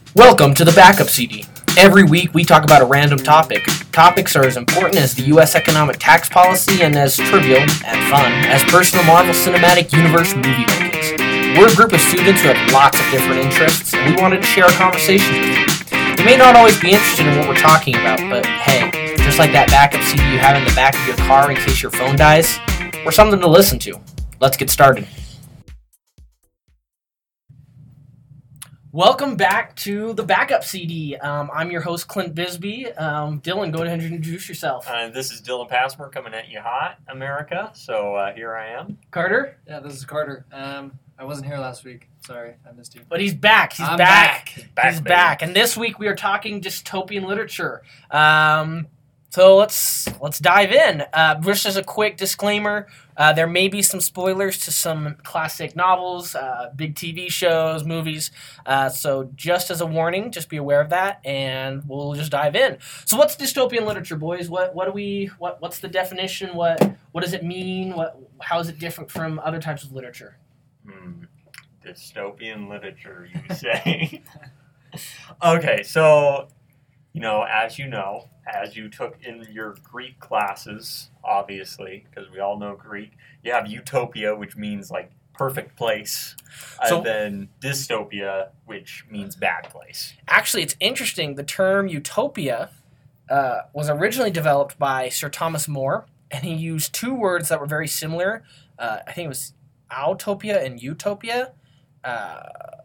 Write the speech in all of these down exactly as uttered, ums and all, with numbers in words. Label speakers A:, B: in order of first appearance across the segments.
A: Welcome to the Backup C D. Every week we talk about a random topic. Topics are as important as the U S economic tax policy and as trivial and fun as personal Marvel Cinematic Universe movie rankings. We're a group of students who have lots of different interests, and we wanted to share our conversations with you. You may not always be interested in what we're talking about, but hey, just like that backup C D you have in the back of your car in case your phone dies, we're something to listen to. Let's get started. Welcome back to the Backup C D. Um, I'm your host, Clint Bisbee. Um, Dylan, go ahead and introduce yourself.
B: Uh, this is Dylan Passmore coming at you hot, America. So uh, here I am.
A: Carter?
C: Yeah, this is Carter. Um, I wasn't here last week. Sorry, I missed you.
A: But he's back. He's
C: I'm
A: back.
C: back.
B: Back,
A: He's
B: baby.
A: back. And this week we are talking dystopian literature. Um, so let's let's dive in. Uh, just as a quick disclaimer, uh, there may be some spoilers to some classic novels, uh, big T V shows, movies. Uh, so just as a warning, just be aware of that, and we'll just dive in. So what's dystopian literature, boys? What what do we what what's the definition? What what does it mean? What how is it different from other types of literature?
B: Hmm. Dystopian literature, you say? Okay, so, you know, as you know, as you took in your Greek classes, obviously, because we all know Greek, you have utopia, which means, like, perfect place,
A: So-
B: and then dystopia, which means bad place.
A: Actually, it's interesting. The term utopia uh, was originally developed by Sir Thomas More, and he used two words that were very similar. Uh, I think it was autopia and utopia. Uh,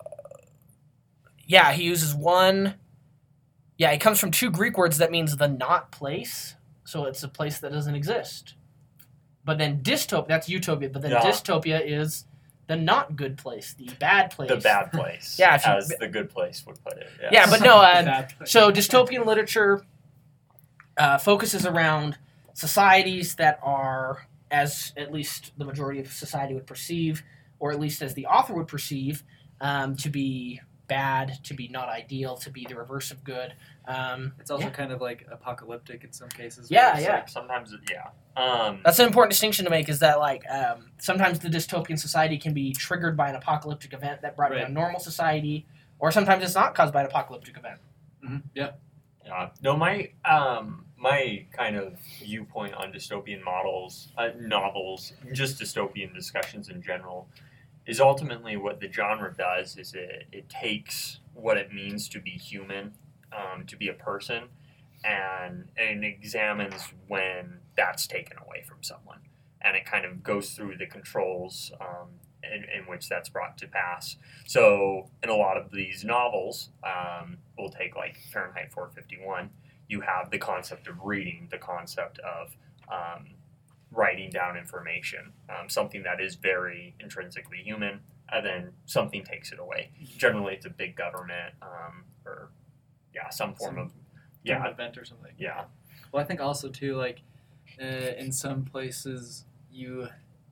A: yeah, he uses one. Yeah, it comes from two Greek words that means the not place. So it's a place that doesn't exist. But then dystopia, that's utopia. But then
B: Yeah.
A: dystopia is the not good place, the bad place.
B: The bad place,
A: Yeah, if you-
B: as the good place would put it. Yes.
A: Yeah, but no, uh,
C: Bad.
A: so dystopian literature uh, focuses around societies that are, as at least the majority of society would perceive, or at least as the author would perceive, um, to be bad, to be not ideal, to be the reverse of good. Um,
C: It's also
A: yeah.
C: kind of like apocalyptic in some cases.
A: Yeah,
C: where it's
A: yeah.
C: like-
B: Sometimes, it, yeah. Um,
A: That's an important distinction to make, is that like um, sometimes the dystopian society can be triggered by an apocalyptic event that brought
C: Right.
A: down normal society, or sometimes it's not caused by an apocalyptic event.
C: Mhm, Yeah.
B: Yeah. No, my um my kind of viewpoint on dystopian models, uh, novels, just dystopian discussions in general, is ultimately what the genre does is it it takes what it means to be human, um, to be a person, and and examines when that's taken away from someone, and it kind of goes through the controls um, in, in which that's brought to pass. So in a lot of these novels, um, we'll take like Fahrenheit four fifty-one, you have the concept of reading, the concept of um, writing down information, um, something that is very intrinsically human, and then something takes it away. Generally, it's a big government um, or, yeah, some form
C: Some
B: of,
C: yeah.
B: yeah,
C: event or something.
B: yeah.
C: Well, I think also too, like uh, in some places you.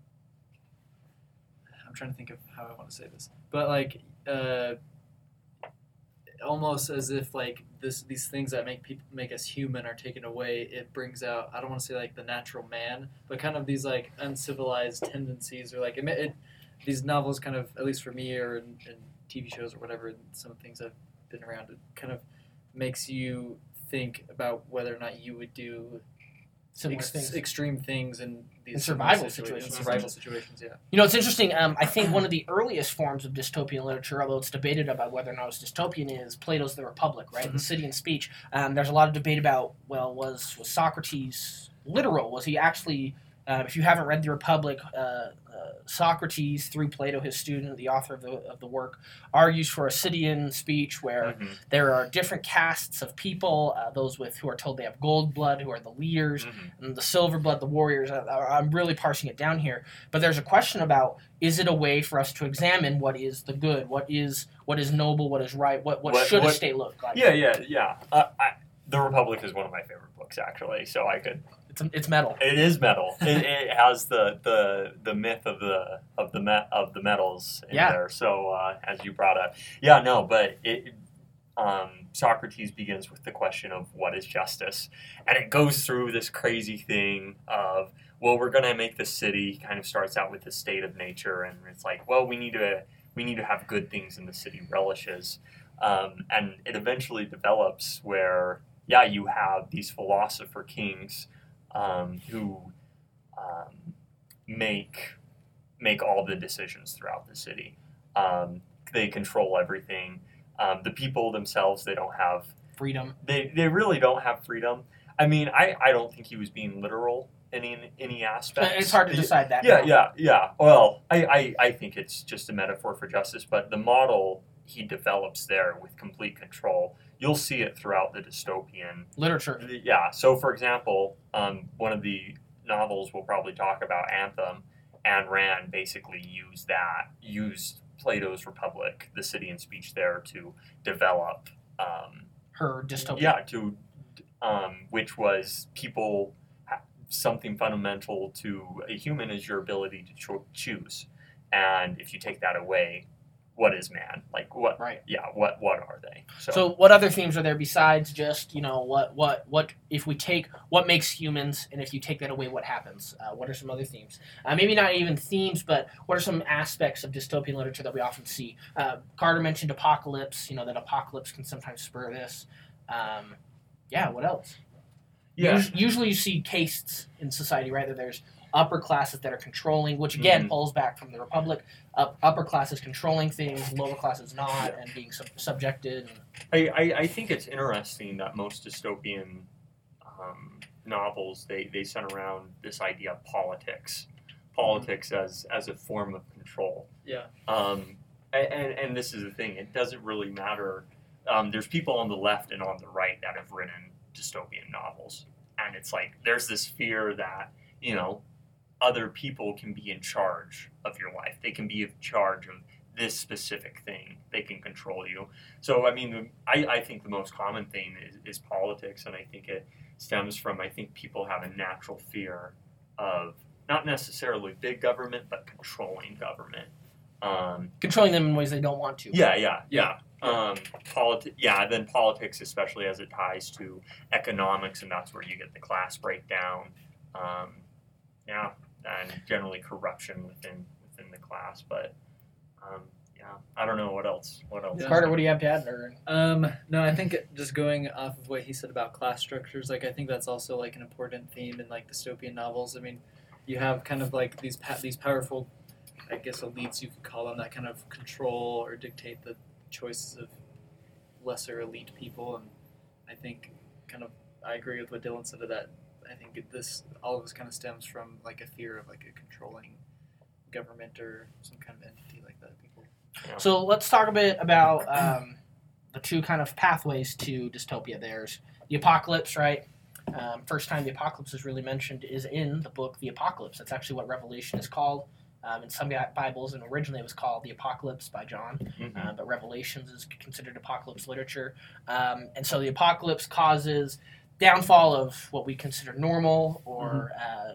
C: I'm trying to think of how I want to say this, but like uh, almost as if like this these things that make people make us human are taken away. It brings out, I don't want to say like the natural man, but kind of these like uncivilized tendencies, or like it, it these novels kind of, at least for me, or in, in T V shows or whatever, some things I've been around, it kind of makes you think about whether or not you would do
A: Similar
C: ex-
A: things.
C: extreme things in these
A: In
C: similar
A: survival
C: situa-
A: situations.
C: In survival situations, yeah.
A: You know, it's interesting. Um, I think one of the earliest forms of dystopian literature, although it's debated about whether or not it's dystopian, is Plato's The Republic, right?
C: Mhm.
A: The City and Speech. Um, there's a lot of debate about, well, was, was Socrates literal? Was he actually, uh, if you haven't read The Republic, uh, uh, Socrates, through Plato, his student, the author of the, of the work, argues for a Citian speech where
B: Mhm,
A: there are different castes of people, uh, those with who are told they have gold blood, who are the leaders,
B: mhm.
A: and the silver blood, the warriors. I, I- I'm really parsing it down here, but there's a question about: is it a way for us to examine what is the good, what is what is noble, what is right, what what,
B: What-
A: should a
B: what-
A: state look like?
B: Yeah, yeah, yeah. Uh, I, the Republic is one of my favorite books, actually. So I could.
A: It's it's metal.
B: It is metal. it, it has the, the the myth of the of the met of the metals in
A: Yeah.
B: there. So uh, as you brought up, yeah, no, but it. Um, Socrates begins with the question of what is justice, and it goes through this crazy thing of, well, we're going to make the city. Kind of starts out with the state of nature, and it's like, well, we need to we need to have good things in the city relishes. Um, and it eventually develops where, yeah, you have these philosopher kings um, who um, make make all the decisions throughout the city. Um, they control everything. Um, the people themselves, they don't have
A: Freedom.
B: They they really don't have freedom. I mean, I, I don't think he was being literal in any, any aspect.
A: It's hard to decide that.
B: Yeah,
A: now.
B: yeah, yeah. Well, I, I, I think it's just a metaphor for justice, but the model he develops there with complete control, you'll see it throughout the dystopian
A: Literature.
B: Yeah. So, for example, um, one of the novels we'll probably talk about, Anthem, Ayn Rand basically used that, used Plato's Republic, the city and speech there, to develop. Um,
A: Her dystopia.
B: Yeah, to um, which was people. Something fundamental to a human is your ability to cho- choose, and if you take that away, what is man? Like what?
A: Right.
B: Yeah. What? What are they? So,
A: So what other themes are there besides just, you know, what what what if we take what makes humans, and if you take that away, what happens? Uh, what are some other themes? Uh, maybe not even themes, but what are some aspects of dystopian literature that we often see? Uh, Carter mentioned apocalypse. You know, that apocalypse can sometimes spur this. Um, yeah. What else?
B: yeah.
A: Us- Usually you see castes in society, right? That there's upper classes that are controlling, which again
B: Mhm.
A: pulls back from the Republic. Up, upper classes controlling things, lower classes not, and being sub- subjected.
B: I, I, I think it's interesting that most dystopian um, novels they, they center around this idea of politics, politics as as a form of control.
C: Yeah.
B: Um, and, and and this is the thing; it doesn't really matter. Um, there's people on the left and on the right that have written dystopian novels, and it's like there's this fear that you know other people can be in charge of your life. They can be in charge of this specific thing. They can control you. So, I mean, I, I think the most common thing is, is politics, and I think it stems from, I think people have a natural fear of not necessarily big government, but controlling government. Um,
A: Controlling them in ways they don't want to.
B: yeah, yeah, yeah. Um, politi- yeah, then politics, especially as it ties to economics, and that's where you get the class breakdown. Um, yeah, and generally corruption within within the class. But um, yeah, I don't know what else. What else?
C: Yeah.
A: Carter, what do you have to add? Or
C: Um, no, I think just going off of what he said about class structures, like I think that's also like an important theme in like dystopian novels. I mean, you have kind of like these pa- these powerful, I guess elites you could call them, that kind of control or dictate the choices of lesser elite people, and I think kind of I agree with what Dylan said of that. I think it, this all of this kind of stems from like a fear of like a controlling government or some kind of entity like that. People.
A: So let's talk a bit about um, the two kind of pathways to dystopia. There's the apocalypse, right? Um, first time the apocalypse is really mentioned is in the book The Apocalypse. That's actually what Revelation is called. Um, in some Bibles, and originally it was called The Apocalypse by John,
B: Mm-hmm.
A: uh, but Revelations is considered apocalypse literature. Um, and so the apocalypse causes downfall of what we consider normal or, uh,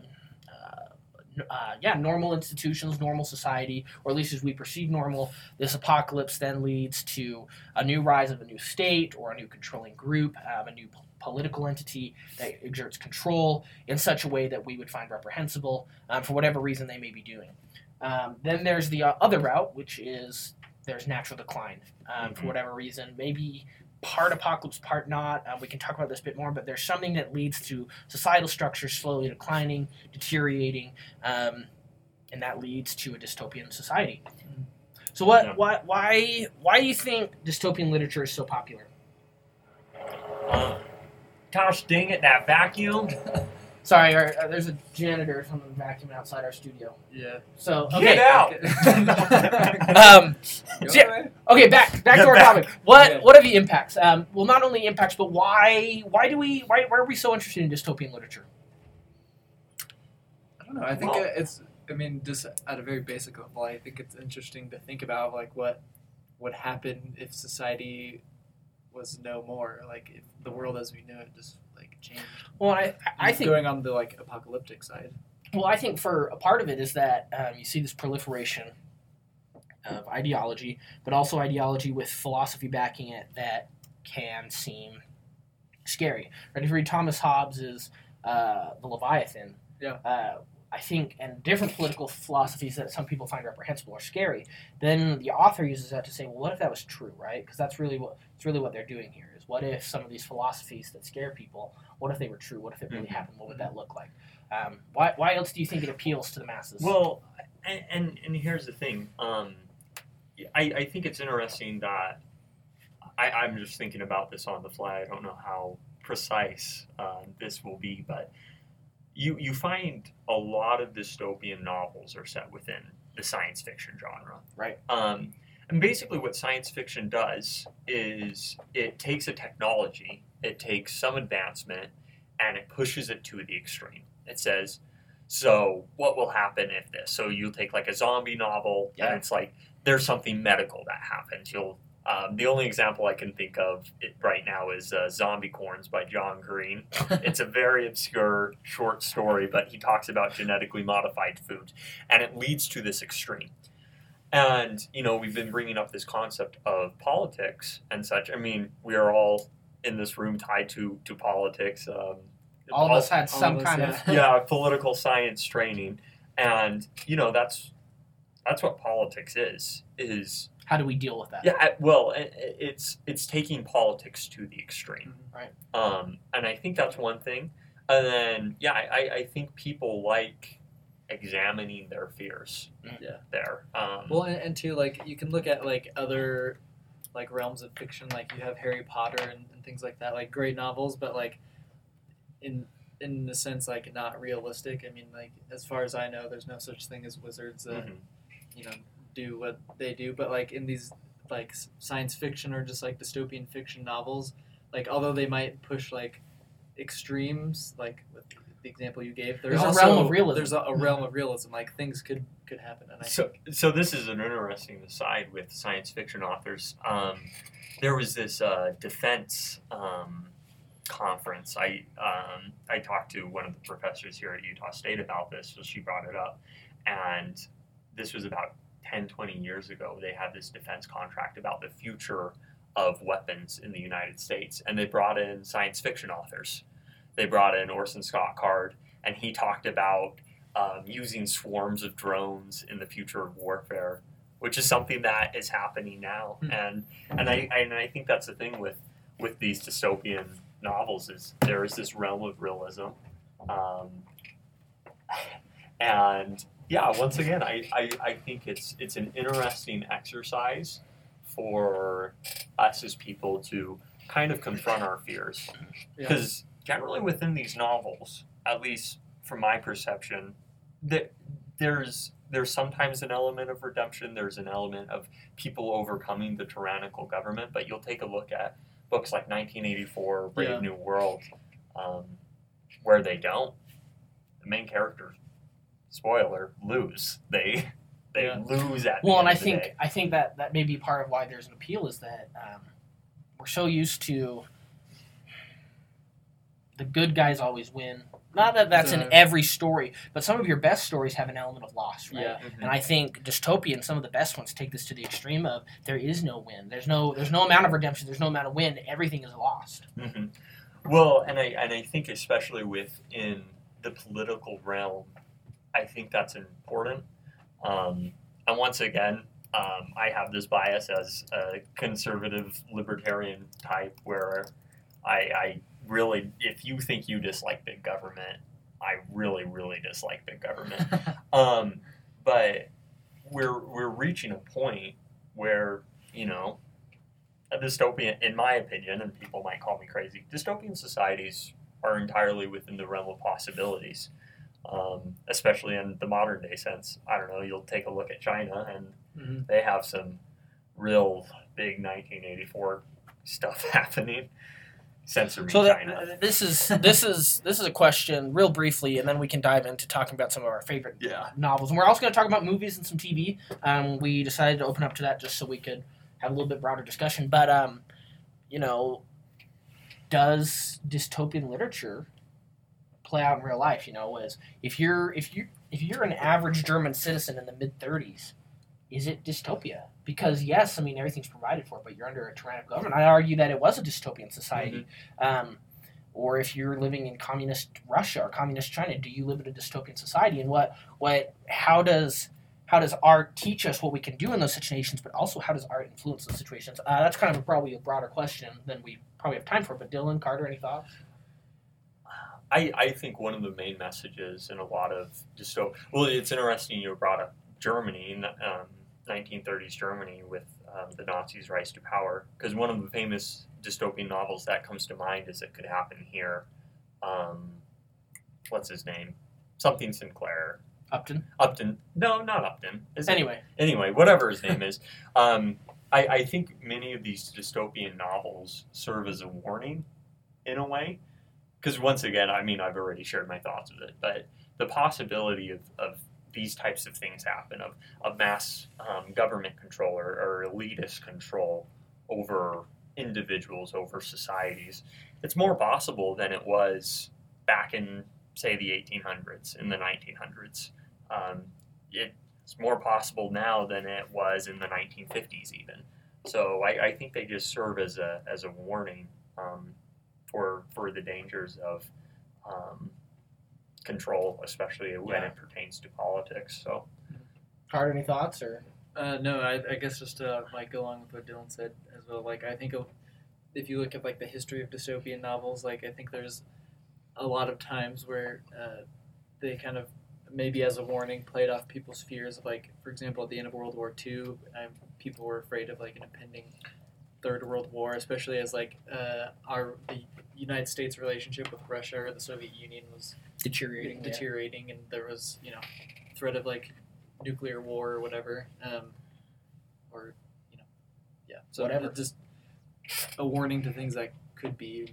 A: uh, uh, yeah, normal institutions, normal society, or at least as we perceive normal. This apocalypse then leads to a new rise of a new state or a new controlling group, um, a new po- political entity that exerts control in such a way that we would find reprehensible um, for whatever reason they may be doing. Um, then there's the uh, other route, which is there's natural decline um, for
B: Mhm.
A: whatever reason. Maybe part apocalypse, part not. Uh, we can talk about this a bit more, but there's something that leads to societal structures slowly declining, deteriorating, um, and that leads to a dystopian society. So, what,
B: Yeah.
A: why, why, why do you think dystopian literature is so popular?
B: Uh, gosh dang it, that vacuum!
A: Sorry, our, uh, there's a janitor or something vacuuming outside our studio.
C: Yeah.
A: So, okay.
B: Get out!
A: Um,
C: Go
A: Yeah.
C: away.
A: Okay, back back
B: Get
A: to our
B: back.
A: topic. What
C: Yeah.
A: what are the impacts? Um, well, not only impacts, but why why do we why, why are we so interested in dystopian literature?
C: I don't know. I think
B: Well-
C: it- it's. I mean, just at a very basic level, I think it's interesting to think about like what would happen if society was no more. Like if the world as we knew it just like changed.
A: Well, I I think
C: going on the like apocalyptic side.
A: well I think for a part of it is that um, you see this proliferation of ideology, but also ideology with philosophy backing it that can seem scary. Right? If you read Thomas Hobbes's uh, The Leviathan,
C: Yeah.
A: uh, I think, and different political philosophies that some people find reprehensible or scary, then the author uses that to say, well, what if that was true, right? Because that's really what it's really what they're doing here. Is what if some of these philosophies that scare people, what if they were true? What if it really
B: Mm-hmm.
A: happened? What would that look like? Um, why why else do you think it appeals to the masses?
B: Well, and and, and here's the thing. Um, I I think it's interesting that I I'm just thinking about this on the fly. I don't know how precise um, this will be, but you you find a lot of dystopian novels are set within the science fiction genre.
A: Right.
B: Um, and basically what science fiction does is it takes a technology, it takes some advancement, and it pushes it to the extreme. It says, so what will happen if this? So you'll take like a zombie novel,
A: Yeah.
B: and it's like there's something medical that happens. You'll Um, the only example I can think of it right now is uh, Zombie Corns by John Green. It's a very obscure short story, but he talks about genetically modified foods, and it leads to this extreme. And, you know, we've been bringing up this concept of politics and such. I mean, we are all in this room tied to, to politics. Um,
A: all of us had
C: all
A: some
C: of us,
A: kind
C: yeah.
A: of
B: yeah, political science training. And, you know, that's that's what politics is, is...
A: How do we deal with that?
B: Yeah, I- well, i- i- it's it's taking politics to the extreme,
A: Right.
B: Um, and I think that's one thing. And then, yeah, I, I think people like examining their fears.
C: Yeah.
B: There. Um,
C: Well, and, and too, like you can look at like other like realms of fiction, like you have Harry Potter and, and things like that, like great novels, but like in in the sense like not realistic. I mean, like as far as I know, there's no such thing as wizards that
B: mhm.
C: you know do what they do. But like in these like s- science fiction or just like dystopian fiction novels, like although they might push like extremes, like with the example you gave, there's,
A: There's a
C: also,
A: realm of realism.
C: There's a, a realm of realism. Like things could could happen, and I
B: So, so this is an interesting aside with science fiction authors. Um, there was this uh, defense um, conference. I um, I talked to one of the professors here at Utah State about this, so she brought it up. And this was about ten, twenty years ago. They had this defense contract about the future of weapons in the United States. And they brought in science fiction authors. They brought in Orson Scott Card, and he talked about um, using swarms of drones in the future of warfare, which is something that is happening now.
C: Hmm.
B: And and I and I think that's the thing with, with these dystopian novels is there is this realm of realism. Um, and yeah, once again, I, I, I think it's it's an interesting exercise for us as people to kind of confront our fears.
C: Yeah.
B: Because generally within these novels, at least from my perception, that there's there's sometimes an element of redemption, there's an element of people overcoming the tyrannical government, but you'll take a look at books like nineteen eighty-four, Brave
C: Yeah.
B: New World, um, where they don't. The main characters, spoiler, lose. They they
C: Yeah.
B: lose at the
A: Well, and
B: end
A: I
B: of the
A: think
B: day.
A: I think that that may be part of why there's an appeal is that um, we're so used to the good guys always win. Not that that's in
C: The-
A: every story, but some of your best stories have an element of loss, right?
C: Yeah.
B: Mhm.
A: And I think dystopian, some of the best ones take this to the extreme of there is no win. There's no there's no amount of redemption. There's no amount of win. Everything is lost.
B: hmm Well, and I and I think especially within the political realm, I think that's important. Um, and once again, um, I have this bias as a conservative libertarian type where I, I really, if you think you dislike big government, I really, really dislike big government. Um, but we're we're reaching a point where, you know, a dystopian, in my opinion, and people might call me crazy, dystopian societies are entirely within the realm of possibilities, um, especially in the modern day sense. I don't know, you'll take a look at China, and
C: Mhm.
B: they have some real big nineteen eighty-four stuff happening. Censoring
A: So
B: China.
A: that, this is this is this is a question real briefly, and then we can dive into talking about some of our favorite
B: Yeah.
A: novels. And we're also going to talk about movies and some T V. Um, we decided to open up to that just so we could have a little bit broader discussion. But um, you know, does dystopian literature play out in real life? You know, as if you're if you if you're an average German citizen in the mid thirties, is it dystopia? Because yes, I mean everything's provided for, but you're under a tyrannical government. I argue that it was a dystopian society. Um, or if you're living in communist Russia or communist China, do you live in a dystopian society? And what what how does how does art teach us what we can do in those situations, but also how does art influence those situations? Uh, that's kind of a, probably a broader question than we probably have time for. But Dylan, Carter, any thoughts?
B: I, I think one of the main messages in a lot of dystop. Well, it's interesting you brought up Germany, um, nineteen thirties Germany with um, the Nazis' rise to power, because one of the famous dystopian novels that comes to mind is It Could Happen Here. Um, what's his name? Something Sinclair.
A: Upton?
B: Upton. No, not Upton. Is it?
A: Anyway.
B: Anyway, whatever his name is. Um, I, I think many of these dystopian novels serve as a warning in a way. Because once again, I mean, I've already shared my thoughts of it, but the possibility of, of these types of things happen, of, of mass um, government control or, or elitist control over individuals, over societies, it's more possible than it was back in, say, the eighteen hundreds, in the nineteen hundreds. Um, it's more possible now than it was in the nineteen fifties even. So I, I think they just serve as a, as a warning um, for for the dangers of um, control, especially when
A: Yeah.
B: it pertains to politics. So,
A: Carter, any thoughts? Or
C: Uh, no, I, I guess just to like go along with what Dylan said as well. Like I think of, if you look at like the history of dystopian novels, like I think there's a lot of times where uh, they kind of maybe as a warning played off people's fears of like, for example, at the end of World War Two, um, people were afraid of like an impending Third World War, especially as like uh, our the United States relationship with Russia or the Soviet Union was
A: deteriorating? yeah.
C: deteriorating, and there was you know threat of like nuclear war or whatever, um, or you know, yeah, so
A: Whatever.
C: it just a warning to things that could be.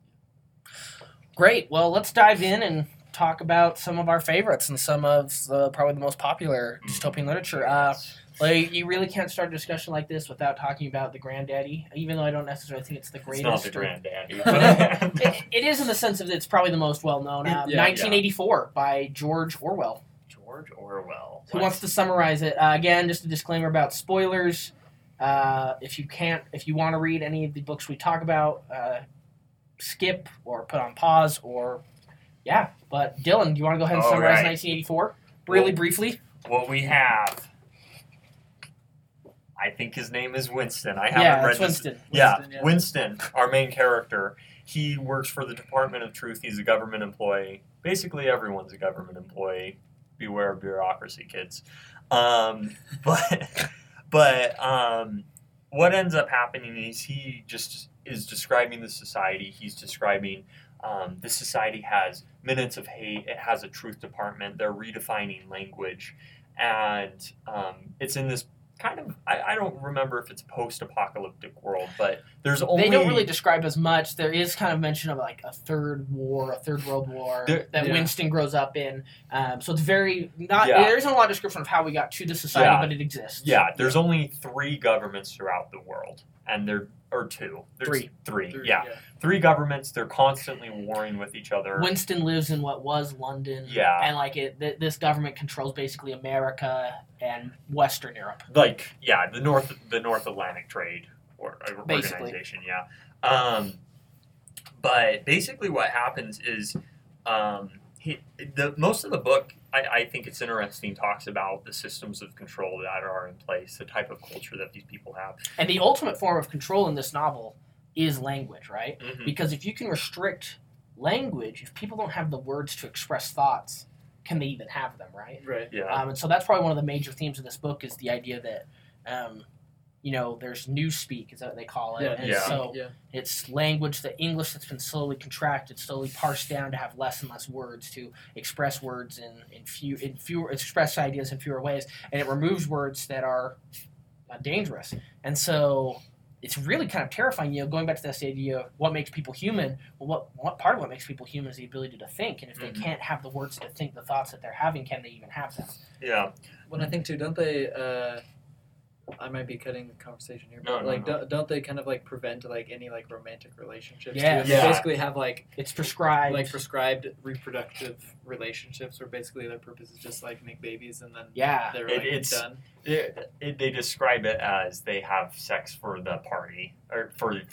A: Great. Well, let's dive in and talk about some of our favorites and some of the probably the most popular dystopian literature. Uh, like, you really can't start a discussion like this without talking about the granddaddy, even though I don't necessarily think it's the
B: it's
A: greatest.
B: not the
A: or-
B: granddaddy.
A: it, it is in the sense of it's probably the most well-known. Uh,
C: Yeah,
A: nineteen eighty-four by George Orwell.
B: George Orwell.
A: Who wants to summarize it? Uh, again, just a disclaimer about spoilers. Uh, if you can't, if you want to read any of the books we talk about, uh, skip or put on pause or, yeah. But Dylan, do you want to go ahead and
B: All
A: summarize
B: right.
A: nineteen eighty-four really
B: Well-
A: briefly?
B: What we have, I think his name is Winston. I haven't
A: Yeah,
B: read
A: it's
B: this.
A: Winston.
B: Yeah,
C: Winston, yeah.
B: Winston, our main character. He works for the Department of Truth. He's a government employee. Basically, everyone's a government employee. Beware of bureaucracy, kids. Um, but but um, what ends up happening is he just is describing the society. He's describing um, this society has minutes of hate. It has a truth department. They're redefining language, and um, it's in this kind of, I, I don't remember if it's a post-apocalyptic world, but there's only...
A: They don't really describe as much. There is kind of mention of like a third war, a third world war
B: There-
A: that
C: yeah.
A: Winston grows up in. Um, so it's very not.
B: Yeah.
A: There isn't a lot of description of how we got to the society,
B: Yeah.
A: but it exists.
B: Yeah, there's only three governments throughout the world, and they're, or two. There's
A: Three.
B: Three,
C: Three,
B: yeah. Three governments, they're constantly warring with each other.
A: Winston lives in what was London.
B: Yeah.
A: And like it, th- this government controls basically America and Western Europe.
B: Like, yeah, the North the North Atlantic Trade or, or
A: Basically.
B: Organization, yeah. Um, but basically what happens is um, he, the most of the book, I, I think it's interesting, talks about the systems of control that are in place, the type of culture that these people have.
A: And the ultimate form of control in this novel is language, right?
B: Mhm.
A: Because if you can restrict language, if people don't have the words to express thoughts, can they even have them, right?
C: Right.
B: Yeah.
A: Um, and so that's probably one of the major themes of this book is the idea that, um, you know, there's newspeak, is that what they call it?
C: Yeah.
A: And
B: Yeah.
A: so
C: yeah.
A: it's language, the English that's been slowly contracted, slowly parsed down to have less and less words to express words in, in, few, in fewer, express ideas in fewer ways. And it removes words that are uh, dangerous. And so it's really kind of terrifying, you know, going back to this idea of what makes people human. Well, what, what part of what makes people human is the ability to think. And if they
B: Mhm.
A: can't have the words to think the thoughts that they're having, can they even have them?
B: Yeah.
C: When I think too, don't they? Uh, I might be cutting the conversation here,
B: No,
C: but
B: no,
C: like,
B: no.
C: Don't, don't they kind of like prevent like any like romantic relationships?
A: Yeah.
C: too?
B: Yeah.
C: They basically have like
A: It's prescribed.
C: like prescribed reproductive relationships, where basically their purpose is just like make babies and then
A: yeah.
C: they're
B: It-
C: like
B: it's-
C: done.
B: It, it, they describe it as they have sex for the party or for for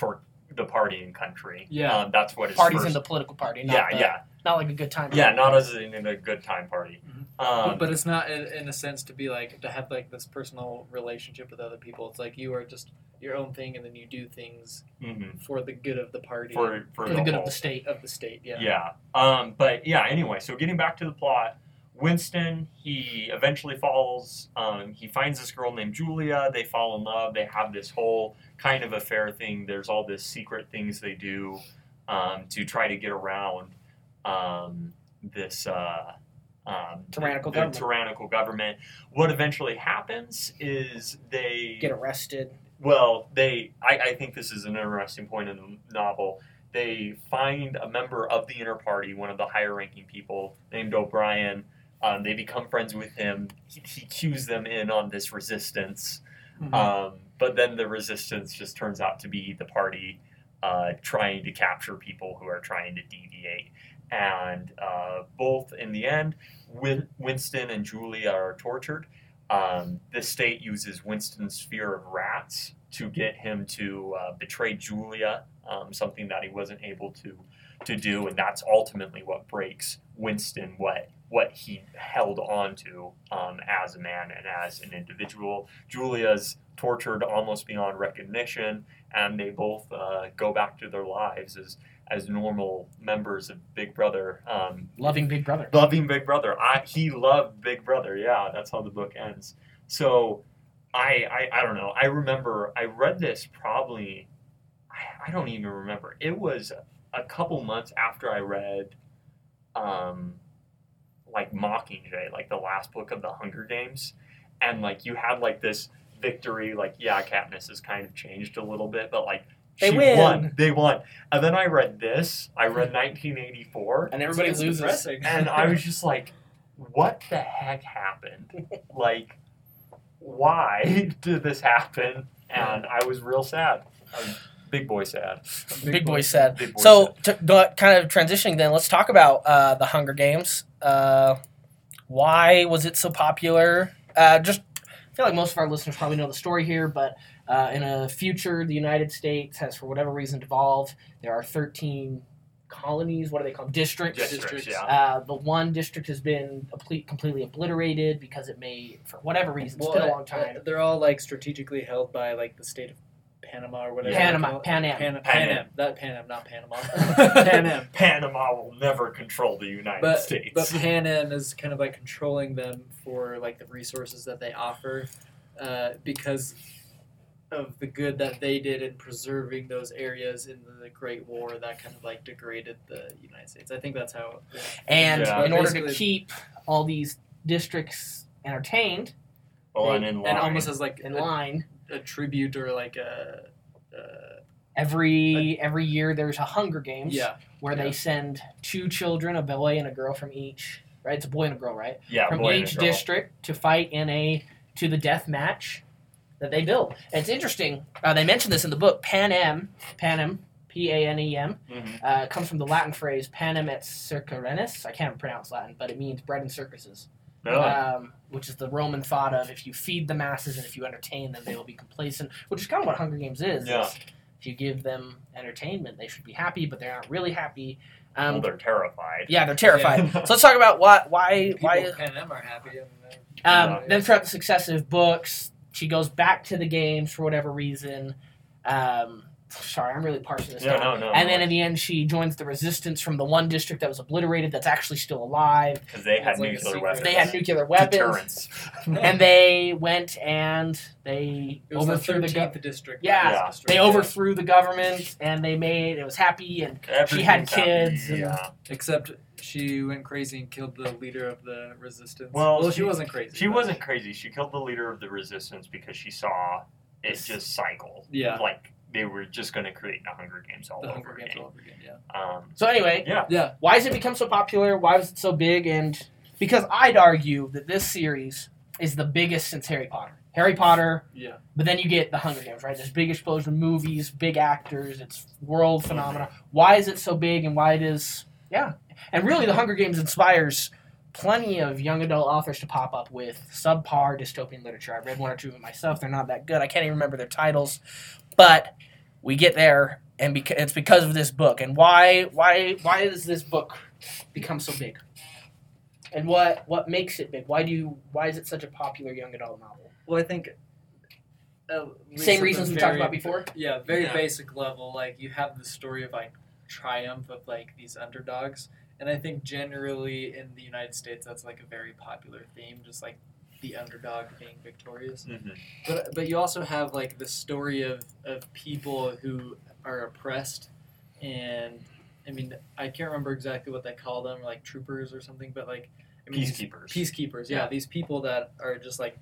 B: the partying country.
C: Yeah.
B: um, that's what his
A: Parties
B: first,
A: in the political party. Not
B: yeah,
A: the,
B: yeah,
A: Not like a good time.
B: yeah, not as in, in a good time party.
C: Mhm.
B: Um,
C: But, but it's not in, in a sense to be like to have like this personal relationship with other people. It's like you are just your own thing, and then you do things
B: mhm.
C: for the good of the party,
B: for for,
A: For the good
B: whole.
A: of the state.
C: of the state. Yeah.
B: Yeah. Um, but yeah, anyway, so getting back to the plot, Winston, he eventually falls, um, he finds this girl named Julia, they fall in love, they have this whole kind of affair thing, there's all this secret things they do um, to try to get around um, this uh, um,
A: Tyrannical
B: the,
A: government.
B: the tyrannical government. What eventually happens is they
A: Get arrested.
B: well, they. I, I think this is an interesting point in the novel. They find a member of the inner party, one of the higher-ranking people, named O'Brien. Um, they become friends with him. He, he cues them in on this resistance,
C: Mhm.
B: um, but then the resistance just turns out to be the party uh, trying to capture people who are trying to deviate. And uh, both, in the end, Win- Winston and Julia are tortured. Um, the state uses Winston's fear of rats to get him to uh, betray Julia, um, something that he wasn't able to to do, and that's ultimately what breaks Winston, what what he held on to um, as a man and as an individual. Julia's tortured almost beyond recognition, and they both uh, go back to their lives as as normal members of Big Brother. Um,
A: Loving Big Brother.
B: Loving Big Brother. I he loved Big Brother. Yeah, that's how the book ends. So, I I, I don't know. I remember I read this probably. I, I don't even remember. It was a couple months after I read, um, like Mockingjay, like the last book of the Hunger Games, and like you had like this victory. Like yeah, Katniss has kind of changed a little bit, but like.
A: They
B: she
A: win.
B: won. They won. And then I read this. I read nineteen eighty-four.
A: And everybody
C: It's
A: loses.
C: depressing.
B: And I was just like, what the heck happened? Like, why did this happen? And I was real sad. I was big boy sad.
A: Big, boy said.
B: Big boy
A: So, to, go, kind of transitioning then, let's talk about uh, the Hunger Games. Uh, why was it so popular? Uh, just, I feel like most of our listeners probably know the story here, but uh, in a future, the United States has, for whatever reason, devolved. There are thirteen colonies. What do they call them? Districts.
B: Districts,
C: districts.
B: yeah.
A: Uh, the one district has been complete, completely obliterated because it may, for whatever reason, it's been a long time.
C: uh, They're all like strategically held by like the state of Panama or whatever.
B: Yeah.
C: they
A: Panama,
C: call it.
A: Pan Am.
C: Pan,
B: Pan
C: Pan
B: Am.
C: Am. That Pan Am, not Panama. Pan Am.
B: Panama will never control the United
C: But,
B: States.
C: but Pan Am is kind of like controlling them for like the resources that they offer uh, because of the good that they did in preserving those areas in the Great War that kind of like degraded the United States. I think that's how. It,
A: And
B: Yeah.
A: in order to
C: Basically-
A: keep all these districts entertained
B: oh, and in
C: and
B: line.
C: almost as like
A: in
C: a,
A: line,
C: a tribute or like a. Uh,
A: every every year there's a Hunger Games
C: yeah,
A: where
C: yeah.
A: they send two children, a boy and a girl from each, right? It's a boy and a girl, right?
B: yeah,
A: From
B: boy and
A: each
B: a girl.
A: district to fight in a to the death match that they build. And it's interesting. Uh, they mention this in the book. Panem, Panem, P A N E M,
B: Mhm.
A: uh, comes from the Latin phrase panem et circenses. I can't pronounce Latin, but it means bread and circuses.
B: Really?
A: Um, which is the Roman thought of if you feed the masses and if you entertain them, they will be complacent. Which is kind of what Hunger Games is.
B: Yeah.
A: is if you give them entertainment, they should be happy, but they're not really happy. Um,
B: well, they're terrified.
A: yeah, they're terrified.
B: Yeah.
A: So let's talk about why why
C: people
A: why.
C: at Pan Am are happy. And they're-
A: Um,
B: Yeah.
A: Then throughout the successive books, she goes back to the games for whatever reason. Um, sorry, I'm really parsing this
B: Yeah,
A: down.
B: no, no.
A: And then in the end, she joins the resistance from the one district that was obliterated that's actually still alive.
B: because they had
C: It's like a
B: nuclear
C: secret.
B: weapons.
A: They had nuclear weapons.
B: Deterrence.
A: And they went and they
C: It was the
A: overthrew the,
C: thirteenth
A: go-
C: district.
A: Yeah,
B: Yeah.
C: district,
A: they
C: yeah.
A: overthrew the government and they made it was happy and She had
B: Everything's happy,
A: kids and-
B: Yeah.
C: Except she went crazy and killed the leader of the resistance.
B: Well,
C: she,
B: she-
C: wasn't crazy.
B: She
C: but-
B: wasn't crazy. She killed the leader of the resistance because she saw it just cycle.
C: Yeah.
B: Like they were just going to create the Hunger Games all
C: The
B: over
C: Hunger Games
B: again.
C: all over again. Yeah.
B: Um,
A: so anyway,
B: yeah.
C: Yeah.
A: why has it become so popular? Why was it so big? And because I'd argue that this series is the biggest since Harry Potter. Harry Potter,
C: Yeah.
A: but then you get the Hunger Games, right? There's big explosion of movies, big actors, it's world phenomena. Why is it so big and why it is, yeah. And really the Hunger Games inspires plenty of young adult authors to pop up with subpar dystopian literature. I've read one or two of them myself. They're not that good. I can't even remember their titles. But we get there, and beca- it's because of this book. And why why why does this book become so big? And what what makes it big? Why do you why is it such a popular young adult novel?
C: Well, I think. At least
A: Same
C: at the
A: reasons we
C: very-
A: talked about before.
C: Yeah, very
B: Yeah.
C: basic level. Like you have the story of like triumph of like these underdogs, and I think generally in the United States that's like a very popular theme, just like the underdog being victorious.
B: Mm-hmm.
C: But but you also have like the story of, of people who are oppressed, and I mean I can't remember exactly what they call them, like troopers or something, but like I mean, these
B: Peacekeepers.
C: Peacekeepers, yeah,
B: Yeah.
C: these people that are just like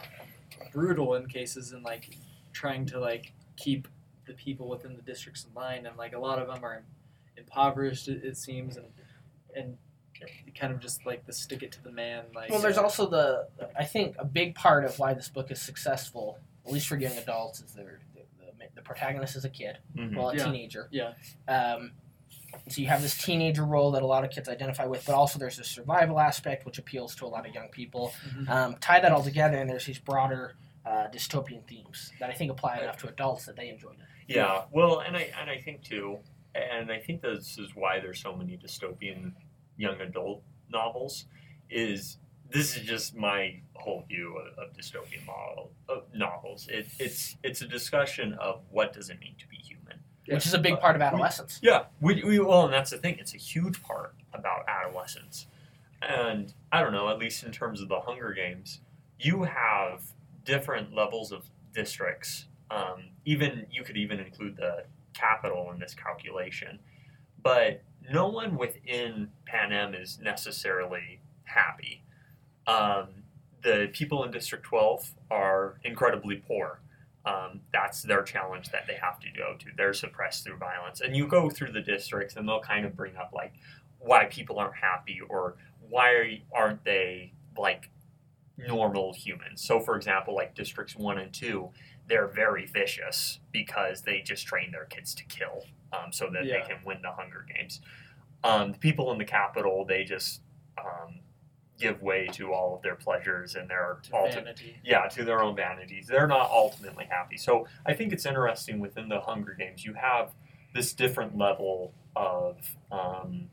C: brutal in cases and like trying to like keep the people within the districts in line, and like a lot of them are impoverished, it, it seems, and and kind of just like the stick it to the man. Like
A: Well, there's
C: uh,
A: also the I think a big part of why this book is successful, at least for young adults, is they're, the the the protagonist is a kid,
B: Mm-hmm.
A: well, a
C: Yeah.
A: teenager.
C: Yeah.
A: Um, so you have this teenager role that a lot of kids identify with, but also there's this survival aspect which appeals to a lot of young people.
C: Mhm.
A: Um, tie that all together, and there's these broader uh, dystopian themes that I think apply enough to adults that they enjoy it.
B: Yeah, well, and I and I think too, and I think this is why there's so many dystopian young adult novels. Is this is just my whole view of, of dystopian model of novels. It, it's it's a discussion of what does it mean to be human.
A: Which is a big part of adolescence.
B: Yeah, we, we well, and that's the thing. It's a huge part about adolescence, and I don't know. At least in terms of the Hunger Games, you have different levels of districts. Um, even you could even include the capital in this calculation, but no one within Panem is necessarily happy. Um, the people in District twelve are incredibly poor. Um, that's their challenge that they have to go to. They're suppressed through violence. And you go through the districts and they'll kind of bring up like why people aren't happy or why aren't they like normal humans. So for example, like districts one and two, they're very vicious because they just train their kids to kill um, so that
C: Yeah.
B: they can win the Hunger Games. Um, the people in the capital, they just um, give way to all of their pleasures and their
C: to
B: ulti-
C: vanity.
B: yeah, to their own vanities. They're not ultimately happy. So I think it's interesting within the Hunger Games, you have this different level of, um,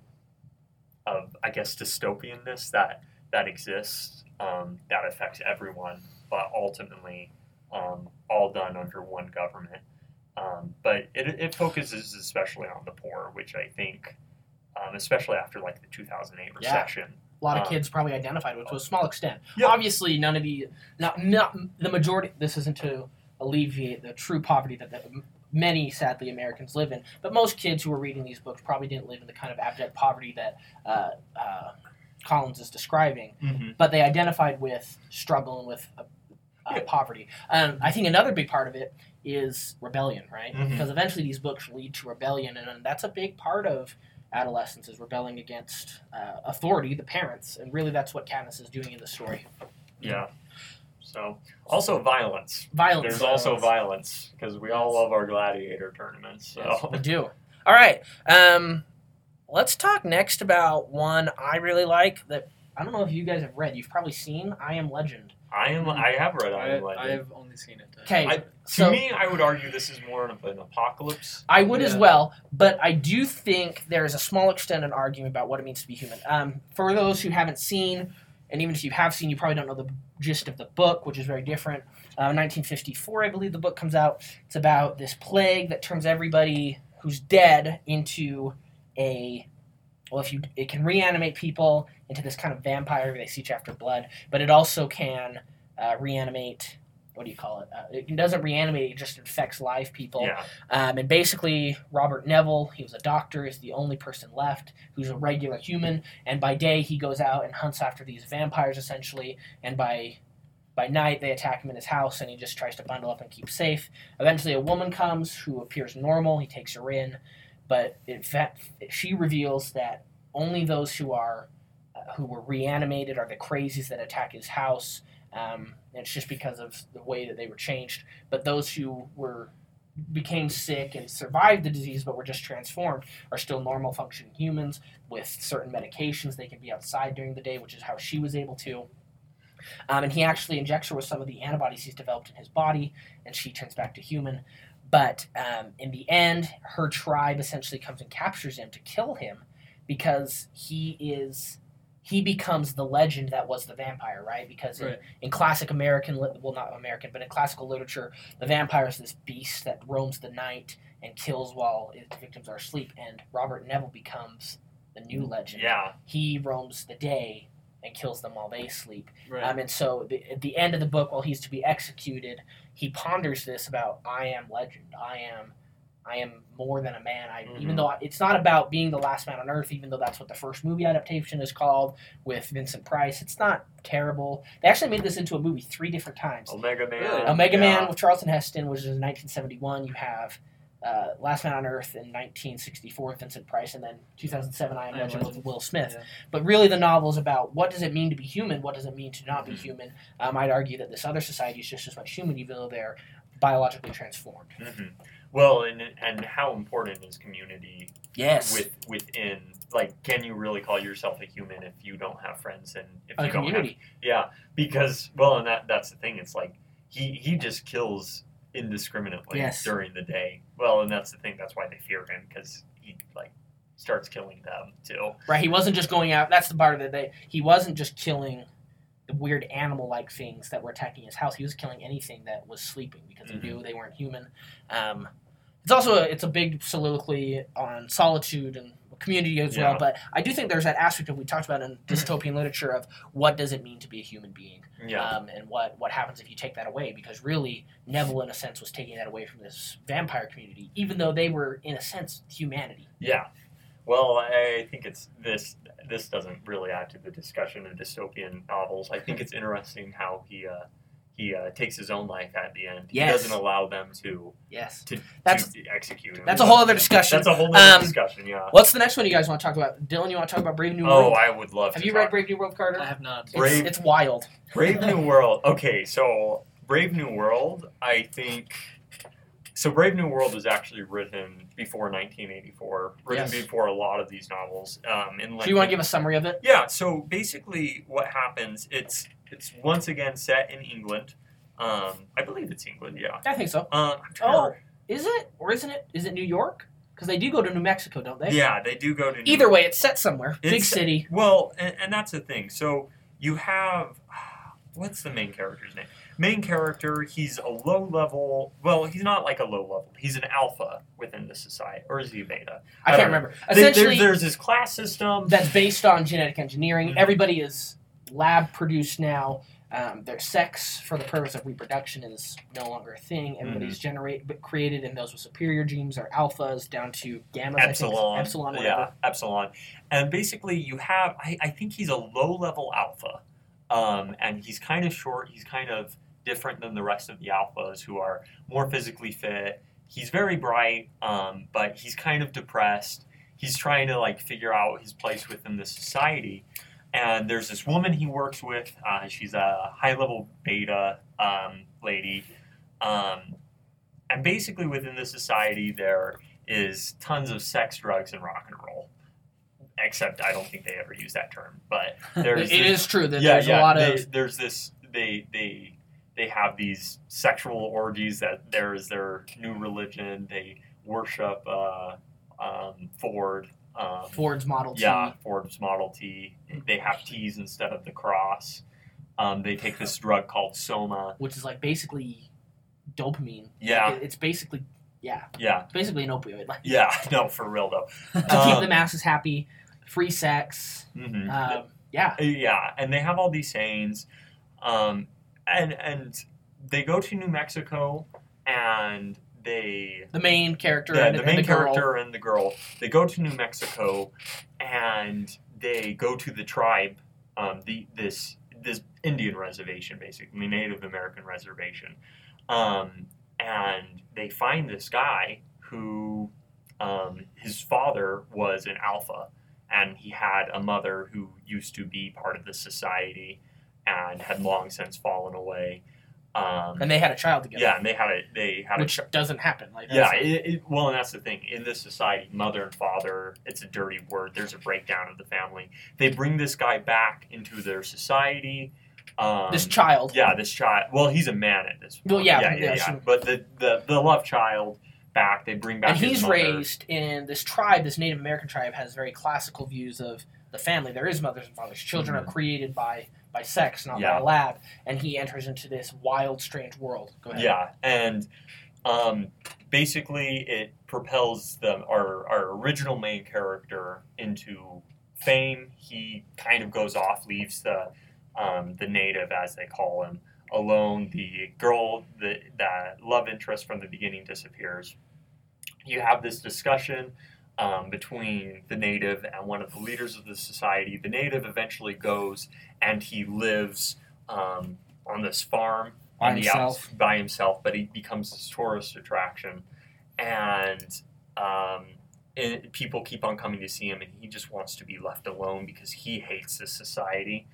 B: of I guess, dystopianness that that exists um, that affects everyone, but ultimately um, all done under one government. Um, but it, it focuses especially on the poor, which I think, um, especially after like the two thousand eight
A: Yeah.
B: recession.
A: A lot of
B: Um,
A: kids probably identified with to a small extent.
B: Yeah.
A: Obviously, none of the, not, not the majority. This isn't to alleviate the true poverty that the, many, sadly, Americans live in. But most kids who were reading these books probably didn't live in the kind of abject poverty that uh, uh, Collins is describing.
B: Mm-hmm.
A: But they identified with struggle and with uh, uh,
B: Yeah.
A: poverty. Um, I think another big part of it is rebellion, right?
B: Mhm.
A: Because eventually these books lead to rebellion, and that's a big part of adolescence is rebelling against uh, authority, the parents, and really that's what Katniss is doing in the story.
B: Yeah. So also violence.
A: Violence.
B: There's also violence because we all love our gladiator tournaments. So
A: Yes, we do. All right. Um, let's talk next about one I really like that I don't know if you guys have read. You've probably seen I Am Legend.
B: I am. I have read I
C: I,
B: Am Legend.
C: I have only seen it. uh,
A: Okay.
B: I- To
A: So
B: me, I would argue this is more of an apocalypse.
A: I would as
C: Yeah.
A: well, but I do think there is a small extent an argument about what it means to be human. Um, for those who haven't seen, and even if you have seen, you probably don't know the gist of the book, which is very different. Uh, nineteen fifty-four, I believe the book comes out. It's about this plague that turns everybody who's dead into a well, if you it can reanimate people into this kind of vampire. They seek after blood, but it also can uh, reanimate. What do you call it? Uh, it doesn't reanimate; it just infects live people.
B: Yeah.
A: Um, and basically, Robert Neville, he was a doctor, is the only person left who's a regular human. And by day, he goes out and hunts after these vampires, essentially. And by by night, they attack him in his house, and he just tries to bundle up and keep safe. Eventually, a woman comes who appears normal. He takes her in, but in fact, she reveals that only those who are uh, who were reanimated are the crazies that attack his house. Um, and it's just because of the way that they were changed. But those who were became sick and survived the disease but were just transformed are still normal functioning humans with certain medications. They can be outside during the day, which is how she was able to. Um, and he actually injects her with some of the antibodies he's developed in his body, and she turns back to human. But um, in the end, her tribe essentially comes and captures him to kill him because he is he becomes the legend that was the vampire, right? Because in,
C: Right.
A: in classic American, lit- well, not American, but in classical literature, the vampire is this beast that roams the night and kills while its victims are asleep. And Robert Neville becomes the new legend.
B: Yeah.
A: He roams the day and kills them while they sleep.
C: Right.
A: Um, and so the, at the end of the book, while he's to be executed, he ponders this about, I am legend. I am I am more than a man. I,
B: Mhm.
A: Even though it's not about being the last man on earth, even though that's what the first movie adaptation is called with Vincent Price. It's not terrible. They actually made this into a movie three different times.
B: Omega Man.
C: Really?
A: Omega
B: yeah.
A: Man with Charlton Heston, which is in nineteen seventy-one. You have uh, Last Man on Earth in nineteen sixty-four with Vincent Price, and then two thousand seven I Am
C: I Am
A: Legend with
C: Legend.
A: Will Smith.
C: Yeah.
A: But really the novel is about what does it mean to be human, what does it mean to not be
B: Mhm.
A: human. Um, I'd argue that this other society is just as much human, even though they're biologically transformed.
B: Mhm. Well, and and how important is community
A: Yes.
B: with within? Like, can you really call yourself a human if you don't have friends and if
A: a
B: you don't have
A: community.
B: Yeah, because well, and that that's the thing. It's like he he just kills indiscriminately
A: Yes.
B: during the day. Well, and that's the thing. That's why they fear him because he like starts killing them too.
A: Right, he wasn't just going out. That's the part of it. They, he wasn't just killing the weird animal-like things that were attacking his house. He was killing anything that was sleeping because he
B: Mhm.
A: knew they weren't human. Um, it's also a, it's a big soliloquy on solitude and community as well.
B: Yeah.
A: But I do think there's that aspect of we talked about in dystopian literature of what does it mean to be a human being,
B: Yeah.
A: um, and what what happens if you take that away. Because really, Neville, in a sense, was taking that away from this vampire community, even though they were, in a sense, humanity.
B: Yeah. Well, I think it's this. This doesn't really add to the discussion of dystopian novels. I think it's interesting how he uh, he uh, takes his own life at the end.
A: Yes.
B: He doesn't allow them to
A: Yes.
B: to,
A: That's-
B: to execute him.
A: That's a whole other discussion.
B: That's a whole other
A: Um,
B: discussion. Yeah.
A: What's the next one you guys want to talk about? Dylan, you want to talk about Brave New
B: Oh,
A: World?
B: I would love.
A: Have
B: to
A: you
B: talk.
A: read Brave New World, Carter?
C: I have not.
B: Brave-
A: It's, it's wild.
B: Brave New World. Okay, so Brave New World, I think. So Brave New World was actually written before nineteen eighty-four, written
A: Yes.
B: before a lot of these novels. Um, in like
A: So you want to give a summary of it?
B: Yeah. So basically, what happens? It's it's once again set in England. Um, I believe it's England. Yeah.
A: I think so.
B: Um, I'm trying
A: Oh,
B: to-
A: is it? Or isn't it? Is it New York? Because they do go to New Mexico, don't they?
B: yeah, they do go to. New
A: Either way, it's set somewhere. Big
B: It's-
A: city.
B: Well, and, and that's the thing. So you have, what's the main character's name? Main character, he's a low level. Well, he's not like a low level. He's an alpha within the society, or is he a beta?
A: I,
B: I
A: can't
B: don't know.
A: remember.
B: There- there-
A: Essentially,
B: there's this class system.
A: that's based on genetic engineering.
B: Mhm.
A: Everybody is lab produced now. Um, their sex for the purpose of reproduction is no longer a thing. Everybody's
B: Mm-hmm.
A: generate but created, and those with superior genes are alphas down to gammas. I think.
B: Epsilon,
A: Epsilon, whatever.
B: yeah, epsilon, and basically you have. I, I think he's a low level alpha, um, and he's kind of short. He's kind of different than the rest of the alphas who are more physically fit. He's very bright, um, but he's kind of depressed. He's trying to like figure out his place within the society. And there's this woman he works with. Uh, she's a high level beta um, lady. Um, and basically within the society there is tons of sex, drugs, and rock and roll. Except I don't think they ever use that term. But there's
A: It
B: this,
A: is true that
B: yeah,
A: there's
B: yeah,
A: a lot
B: they,
A: of
B: there's this they they they have these sexual orgies that there is their new religion. They worship uh, um, Ford. Um,
A: Ford's Model T.
B: yeah, Ford's Model T. They have T's instead of the cross. Um, they take this drug called Soma.
A: which is like basically dopamine.
B: Yeah.
A: Like, it- it's basically yeah,
B: Yeah,
A: it's basically an opioid. Like
B: yeah, no, for real though.
A: to keep
B: Um,
A: the masses happy, free sex.
B: hmm
A: Um, yeah,
B: Yeah, and they have all these sayings, um, and and they go to New Mexico, and they
A: the main character
B: yeah,
A: and,
B: the
A: and
B: main
A: the girl.
B: character and the girl. They go to New Mexico, and they go to the tribe, um, the this this Indian reservation, basically Native American reservation, um, and they find this guy who um, his father was an alpha, and he had a mother who used to be part of the society and had long since fallen away. Um,
A: and they had a child together.
B: yeah, and they had a they had a
A: which doesn't happen. Like
B: yeah,
A: that's-
B: it, it, well, and that's the thing. In this society, mother and father, it's a dirty word. There's a breakdown of the family. They bring this guy back into their society. Um,
A: this child.
B: yeah, this child. Well, he's a man at this point.
A: Well, yeah,
B: yeah, yeah.
A: yeah,
B: yeah.
A: sure.
B: But the, the, the love child back. They bring back
A: And
B: his
A: he's
B: mother.
A: raised in this tribe, this Native American tribe has very classical views of the family. There is mothers and fathers. Children
B: Mhm.
A: are created by, by sex, not by
B: Yeah.
A: a lab. And he enters into this wild, strange world. Go ahead.
B: Yeah, and um, basically it propels the our our original main character into fame. He kind of goes off, leaves the um, the native, as they call him, alone. The girl, the that love interest from the beginning disappears. You have this discussion um, between the native and one of the leaders of the society. The native eventually goes and he lives um, on this farm
A: By
B: on the
A: himself.
B: outs by himself, but he becomes this tourist attraction, and um, it, people keep on coming to see him, and he just wants to be left alone because he hates this society.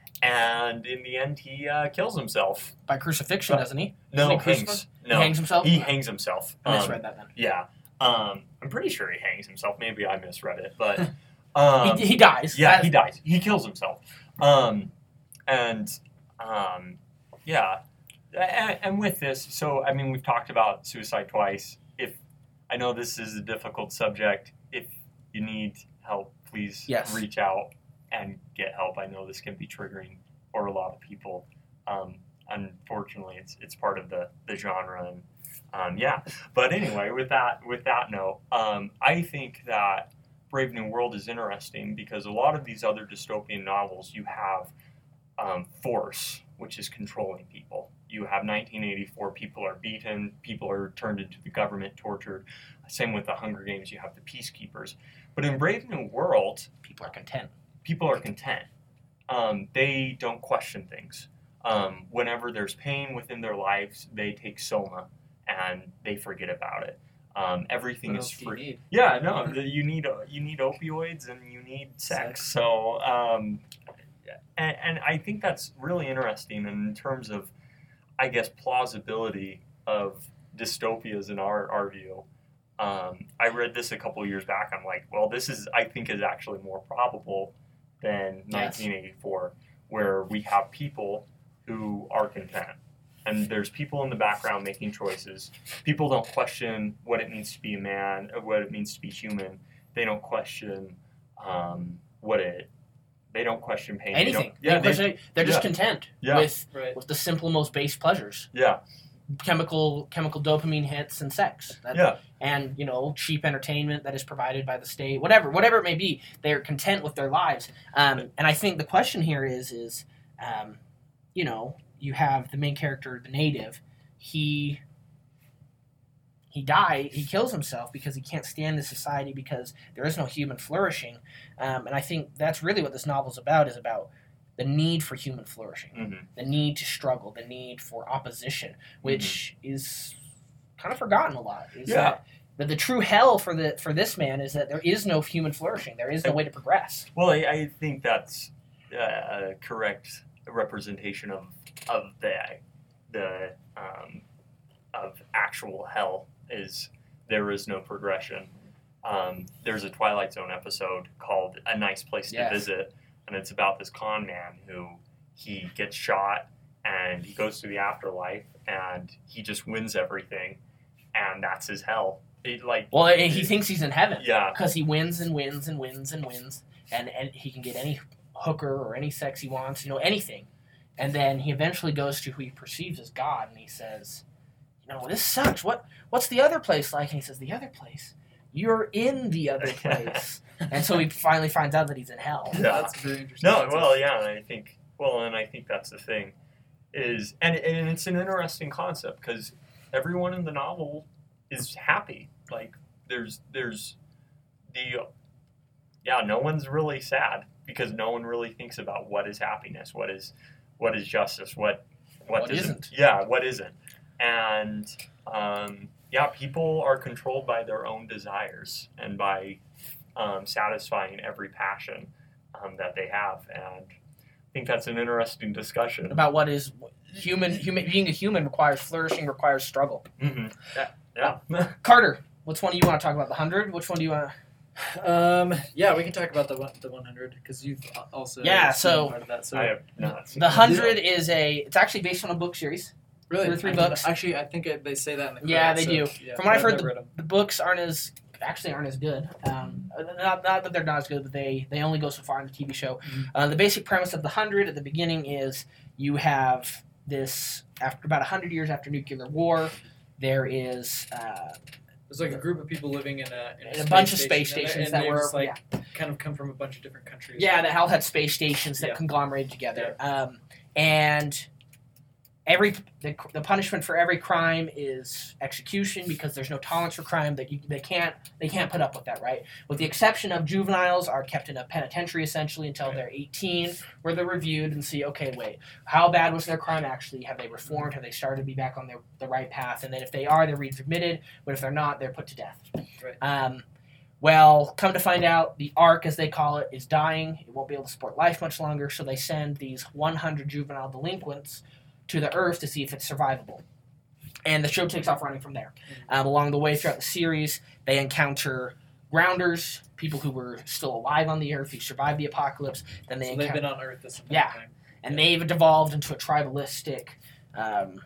B: And in the end, he uh, kills himself.
A: By crucifixion,
B: But-
A: doesn't he?
B: No,
A: Isn't he
B: hangs.
A: crucified?
B: No,
A: He hangs himself?
B: he hangs himself.
A: I
B: Um,
A: misread that then.
B: yeah, um, I'm pretty sure he hangs himself. Maybe I misread it, but um,
A: he, he dies.
B: yeah,
A: That's-
B: he dies. He kills himself. Um, and um, yeah, and, and with this, so I mean, we've talked about suicide twice. If I know this is a difficult subject, if you need help, please
A: Yes.
B: reach out and get help. I know this can be triggering for a lot of people. Um, unfortunately, it's it's part of the the genre, and um, yeah. But anyway, with that with that note, um, I think that Brave New World is interesting because a lot of these other dystopian novels, you have um, force, which is controlling people. You have nineteen eighty-four, people are beaten, people are turned into the government, tortured. Same with the Hunger Games, you have the peacekeepers. But in Brave New World,
A: People are content.
B: people are content. Um, they don't question things. Um, whenever there's pain within their lives, they take soma and they forget about it. Um, everything
C: What
B: is
C: else do you
B: free.
C: need?
B: Yeah, no, the- you need uh, you need opioids and you need sex.
C: Sex.
B: So, um, and, and I think that's really interesting in terms of, I guess, plausibility of dystopias in our our view. Um, I read this a couple of years back. I'm like, well, this is I think is actually more probable than
A: Yes.
B: nineteen eighty-four, where we have people who are content. And there's people in the background making choices. People don't question what it means to be a man, or what it means to be human. They don't question um, what it. They don't question pain. They
A: Anything.
B: don't- yeah,
A: They
B: they,
A: question- they're just
B: yeah.
A: content
B: Yeah.
A: with
C: Right.
A: with the simple, most base pleasures.
B: yeah,
A: Chemical chemical dopamine hits and sex. That-
B: yeah,
A: And, you know, cheap entertainment that is provided by the state, whatever, whatever it may be, they're content with their lives. Um, and I think the question here is, is, um, you know, you have the main character, the native, he he died, he kills himself because he can't stand the society because there is no human flourishing. Um, and I think that's really what this novel's about, is about the need for human flourishing,
B: hmm
A: the need to struggle, the need for opposition, which is kind of forgotten a lot. Is
B: Yeah.
A: that, that the true hell for the for this man is that there is no human flourishing. There is no way to progress.
B: Well, I, I think that's uh, a correct representation of of the the um, of actual hell. Is there is no progression. Um, there's a Twilight Zone episode called "A Nice Place
A: Yes.
B: to Visit," and it's about this con man who he gets shot and he goes to the afterlife and he just wins everything, and that's his hell. It, like,
A: Well, he thinks he's in heaven
B: yeah,
A: because he wins and wins and wins and wins, and, and he can get any hooker or any sex he wants, you know, anything. And then he eventually goes to who he perceives as God, and he says, you know, this sucks. What what's the other place like? And he says, the other place? You're in the other place. And so he finally finds out that he's in hell.
B: Yeah.
C: That's very interesting.
B: No,
C: That's a-
B: well, yeah, and I think, well, and I think that's the thing, is, and, and it's an interesting concept because everyone in the novel is happy. Like, there's, there's the, yeah, no one's really sad because no one really thinks about what is happiness, what is, what is justice, what, what,
A: What
B: doesn't-
A: isn't.
B: yeah, what isn't, and, um, yeah, people are controlled by their own desires and by um, satisfying every passion um, that they have, and I think that's an interesting discussion.
A: About what is human, human being a human requires flourishing, requires struggle.
B: Mm-hmm. Yeah, yeah.
A: Carter, which one do you want to talk about? The hundred? Which one do you want?
C: Um, yeah, we can talk about the one, the one hundred because you've also
A: Yeah,
C: seen
A: so-
C: part of that. So
B: I have not seen
A: The
B: it.
A: hundred is a. It's actually based on a book series.
C: Really?
A: Two or three
C: I-
A: books.
C: Actually, I think it, they say that in the
A: Yeah,
C: credits,
A: they
C: so,
A: do.
C: yeah,
A: From what I've
C: I've
A: heard,
C: read 'em.
A: The books aren't as actually aren't as good. Um, not, not that they're not as good, but they, they only go so far in the T V show.
C: Mhm.
A: Uh, the basic premise of the Hundred at the beginning is you have this after about a hundred years after nuclear war, there is uh,
C: There's like a group of people living in a, in a,
A: a
C: space
A: bunch of
C: station,
A: space
C: and they're-
A: stations
C: and
A: that
C: they're
A: were
C: just, like
A: yeah,
C: kind of come from a bunch of different countries.
A: yeah that all had space stations that
C: Yeah.
A: conglomerated together. Um, and every the, the punishment for every crime is execution because there's no tolerance for crime that you they can't they can't put up with that, right? With the exception of juveniles are kept in a penitentiary essentially until
C: Right.
A: they're eighteen, where they're reviewed and see, okay, wait, how bad was their crime actually? Have they reformed? Have they started to be back on their, the right path? And then if they are, they're readmitted. But if they're not, they're put to death.
C: Right.
A: Um, well, come to find out, the Ark, as they call it, is dying. It won't be able to support life much longer, so they send these one hundred juvenile delinquents to the Earth to see if it's survivable. And the show takes off running from there. Um, along the way throughout the series, they encounter grounders, people who were still alive on the Earth, who survived the apocalypse. Then they
C: So they've
A: encounter,
C: been on Earth this entire
A: Yeah.
C: time.
A: and they've devolved into a tribalistic, um,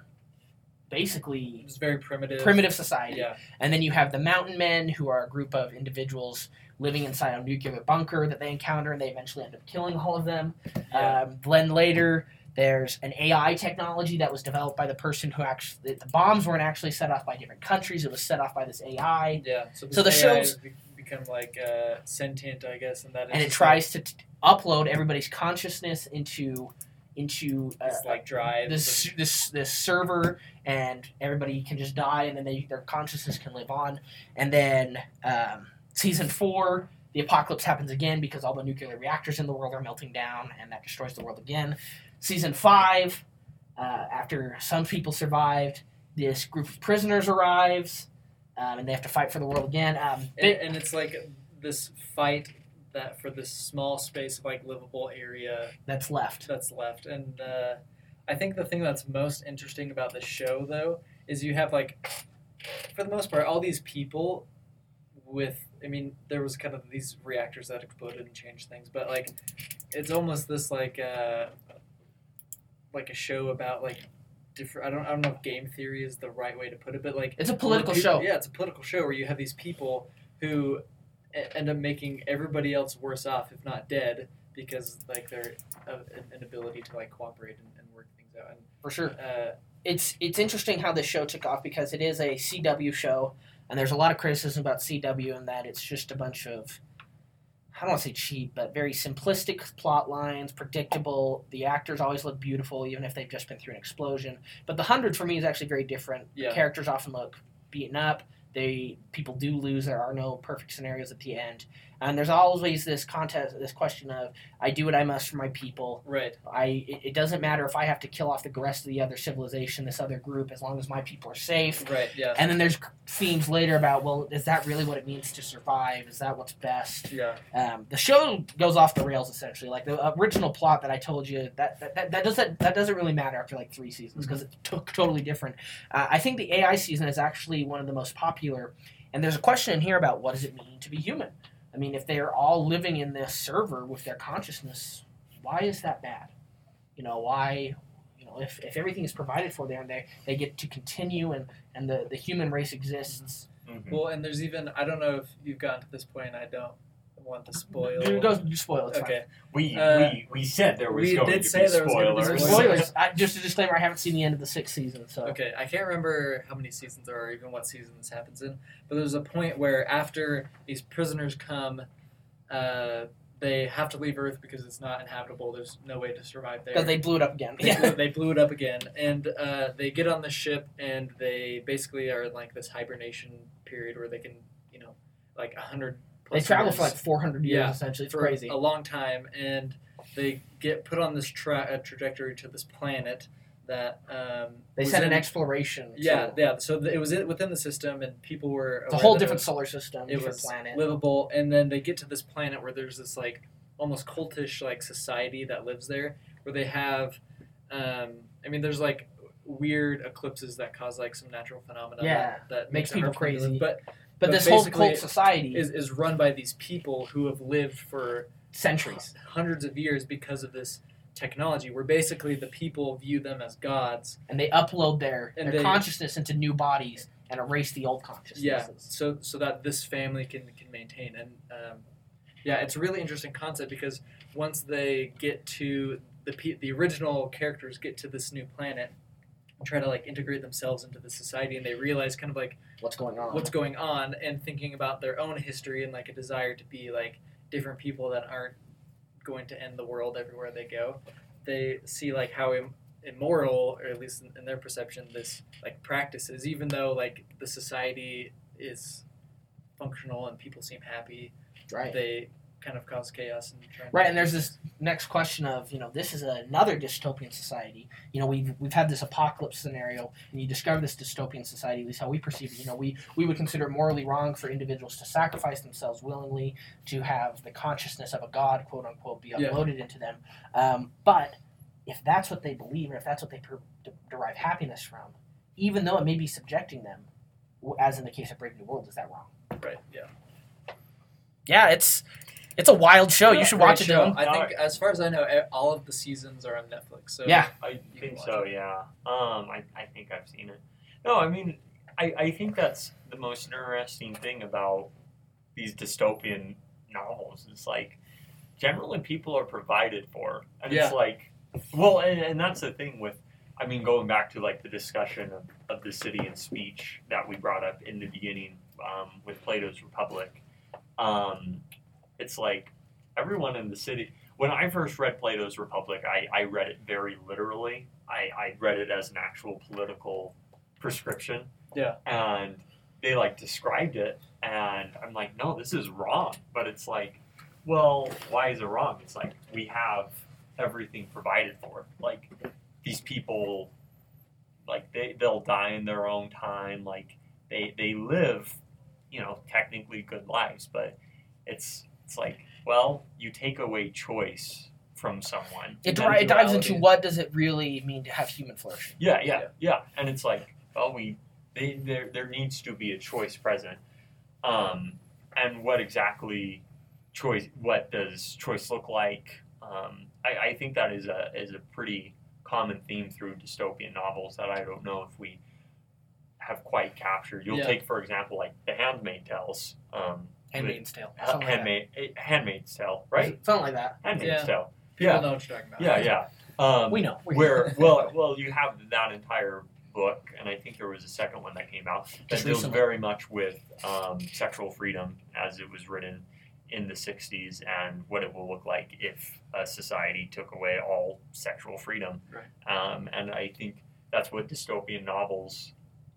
A: basically
C: It's very primitive.
A: primitive society.
C: Yeah.
A: And then you have the Mountain Men, who are a group of individuals living inside a nuclear bunker that they encounter, and they eventually end up killing all of them.
C: Yeah.
A: Um, then later, there's an A I technology that was developed by the person who actually the bombs weren't actually set off by different countries. It was set off by this A I,
C: Yeah. So, this
A: So the
C: A I
A: show's-
C: has be- become like uh, sentient, I guess, and that is
A: and it
C: just
A: tries to t- upload everybody's consciousness into into uh,
C: like, this, like drive.
A: this this this server, and everybody can just die, and then they, their consciousness can live on. And then um, season four, the apocalypse happens again because all the nuclear reactors in the world are melting down, and that destroys the world again. Season five, uh, after some people survived, this group of prisoners arrives, um, and they have to fight for the world again. Um,
C: and,
A: bit-
C: and it's like this fight that for this small space of like livable area
A: that's left.
C: that's left. And uh, I think the thing that's most interesting about the show, though, is you have like, for the most part, all these people with. I mean, there was kind of these reactors that exploded and changed things, but like, it's almost this like, uh, like a show about like different. I don't. I don't know if game theory is the right way to put it, but like
A: It's a political
C: people-
A: show.
C: Yeah, it's a political show where you have these people who e- end up making everybody else worse off, if not dead, because like their uh, inability to like cooperate and, and work things out.
A: For sure.
C: And uh,
A: It's it's interesting how this show took off because it is a C W show, and there's a lot of criticism about C W in that it's just a bunch of, I don't want to say cheap, but very simplistic plot lines, predictable. The actors always look beautiful, even if they've just been through an explosion. But The Hundred for me is actually very different.
C: Yeah.
A: The characters often look beaten up. They people do lose. There are no perfect scenarios at the end, and there's always this contest, this question of I do what I must for my people.
C: right,
A: I it, it doesn't matter if I have to kill off the rest of the other civilization, this other group, as long as my people are safe.
C: right, yeah,
A: And then there's themes later about, well, is that really what it means to survive? Is that what's best?
C: yeah,
A: Um, the show goes off the rails essentially. Like the original plot that I told you, that that, that, that doesn't that doesn't really matter after like three seasons because it's t- totally different. Uh, I think the A I season is actually one of the most popular, and there's a question in here about what does it mean to be human. I mean, if they're all living in this server with their consciousness, why is that bad? You know, why? You know, if, if everything is provided for there and they, they get to continue and, and the, the human race exists.
B: Mhm.
C: Well, and there's even I don't know if you've gotten to this point. I don't want to spoil.
A: You go, you spoil. It's
C: Okay,
B: We,
C: Uh,
B: we we said there was
C: we
B: going
C: did
B: to
C: say
B: be
C: there was gonna be
B: spoilers.
A: fine.
C: spoilers.
A: Spoilers. I, just a disclaimer: I haven't seen the end of the sixth season, so
C: okay. I can't remember how many seasons there are, or even what season this happens in. But there's a point where after these prisoners come, uh, they have to leave Earth because it's not inhabitable. There's no way to survive there.
A: because they blew it up again.
C: They, blew, they blew it up again, and uh, they get on the ship, and they basically are in like this hibernation period where they can, you know, like a hundred.
A: They
C: plus
A: travel
C: years
A: for like four hundred years
C: Yeah,
A: essentially. It's
C: for
A: crazy.
C: a long time, and they get put on this tra- uh, trajectory to this planet that um,
A: They
C: was
A: sent an
C: in-
A: exploration.
C: Yeah,
A: to-
C: yeah. So th- it was in, within the system, and people were.
A: it's a
C: aware
A: whole
C: that
A: different
C: It
A: solar system,
C: was, it
A: different
C: was
A: planet.
C: livable, and then they get to this planet where there's this like almost cultish like society that lives there, where they have. Um, I mean, there's like weird eclipses that cause like some natural phenomena.
A: Yeah,
C: that, that
A: makes
C: it
A: people
C: hard for them to live,
A: crazy.
C: But
A: but
C: but
A: this whole
C: basically
A: cult society
C: is is run by these people who have lived for
A: centuries.
C: hundreds of years because of this technology, where basically the people view them as gods.
A: And they upload their,
C: And
A: their
C: they-
A: consciousness into new bodies and erase the old consciousnesses.
C: Yeah, so so that this family can can maintain. And um, yeah, it's a really interesting concept because once they get to the pe- the original characters get to this new planet, and try to like integrate themselves into the society, and they realize kind of like
A: What's going on?
C: what's going on, and thinking about their own history and like a desire to be like different people that aren't going to end the world everywhere they go. They see like how Im- immoral, or at least in, in their perception, this like practice is, even though like the society is functional and people seem happy,
A: right.
C: they kind of cause chaos and try
A: Right, and there's this next question of, you know, this is another dystopian society. You know, we've we've had this apocalypse scenario, and you discover this dystopian society, at least how we perceive it. You know, we, we would consider it morally wrong for individuals to sacrifice themselves willingly to have the consciousness of a god, quote unquote, be
C: Yeah.
A: uploaded into them. Um, but if that's what they believe, or if that's what they per- de- derive happiness from, even though it may be subjecting them, w- as in the case of Brave New World, is that wrong?
C: right. Yeah.
A: Yeah, it's it's a wild show. You should
C: Great
A: watch it,
C: show.
A: Dylan.
C: I think, as far as I know, e- all of the seasons are on Netflix. So
A: Yeah.
B: I
C: You can
B: think
C: watch
B: so,
C: it.
B: yeah. Um, I, I think I've seen it. No, I mean, I, I think that's the most interesting thing about these dystopian novels. It's like, generally people are provided for. And
C: Yeah.
B: it's like, well, and, and that's the thing with, I mean, going back to like the discussion of, of the city and speech that we brought up in the beginning um, with Plato's Republic. Um, it's like everyone in the city. When I first read Plato's Republic, I, I read it very literally. I, I read it as an actual political prescription.
C: Yeah.
B: And they like described it, and I'm like, no, this is wrong. But it's like, well, why is it wrong? It's like we have everything provided for. Like these people, like they they'll die in their own time. Like they they live, you know, technically good lives, but it's it's like, well, you take away choice from someone.
A: It,
C: Then
A: dri- it dives into
C: duality.
A: what does it really mean to have human flourishing.
B: Yeah, yeah,
C: Yeah.
B: yeah. And it's like, well, we they, there there needs to be a choice present. Um, and what exactly choice? What does choice look like? Um, I, I think that is a is a pretty common theme through dystopian novels that I don't know if we have quite captured. You'll
C: Yeah.
B: take, for example, like The Handmaid's Tales. Um,
A: Handmaid's Tale.
B: with-
A: Something like
B: Handmaid, eh, Handmaid's Tale,
A: that.
B: right?
A: Something like that.
B: Handmaid's
C: Yeah.
B: Tale.
C: people
B: Yeah.
C: know what you're talking about.
B: Yeah, yeah. Um,
A: We know. We
B: where well well you have that entire book, and I think there was a second one that came out that
A: Just
B: deals
A: recently.
B: very much with um, sexual freedom as it was written in the sixties and what it will look like if a society took away all sexual freedom.
C: Right.
B: Um, and I think that's what dystopian novels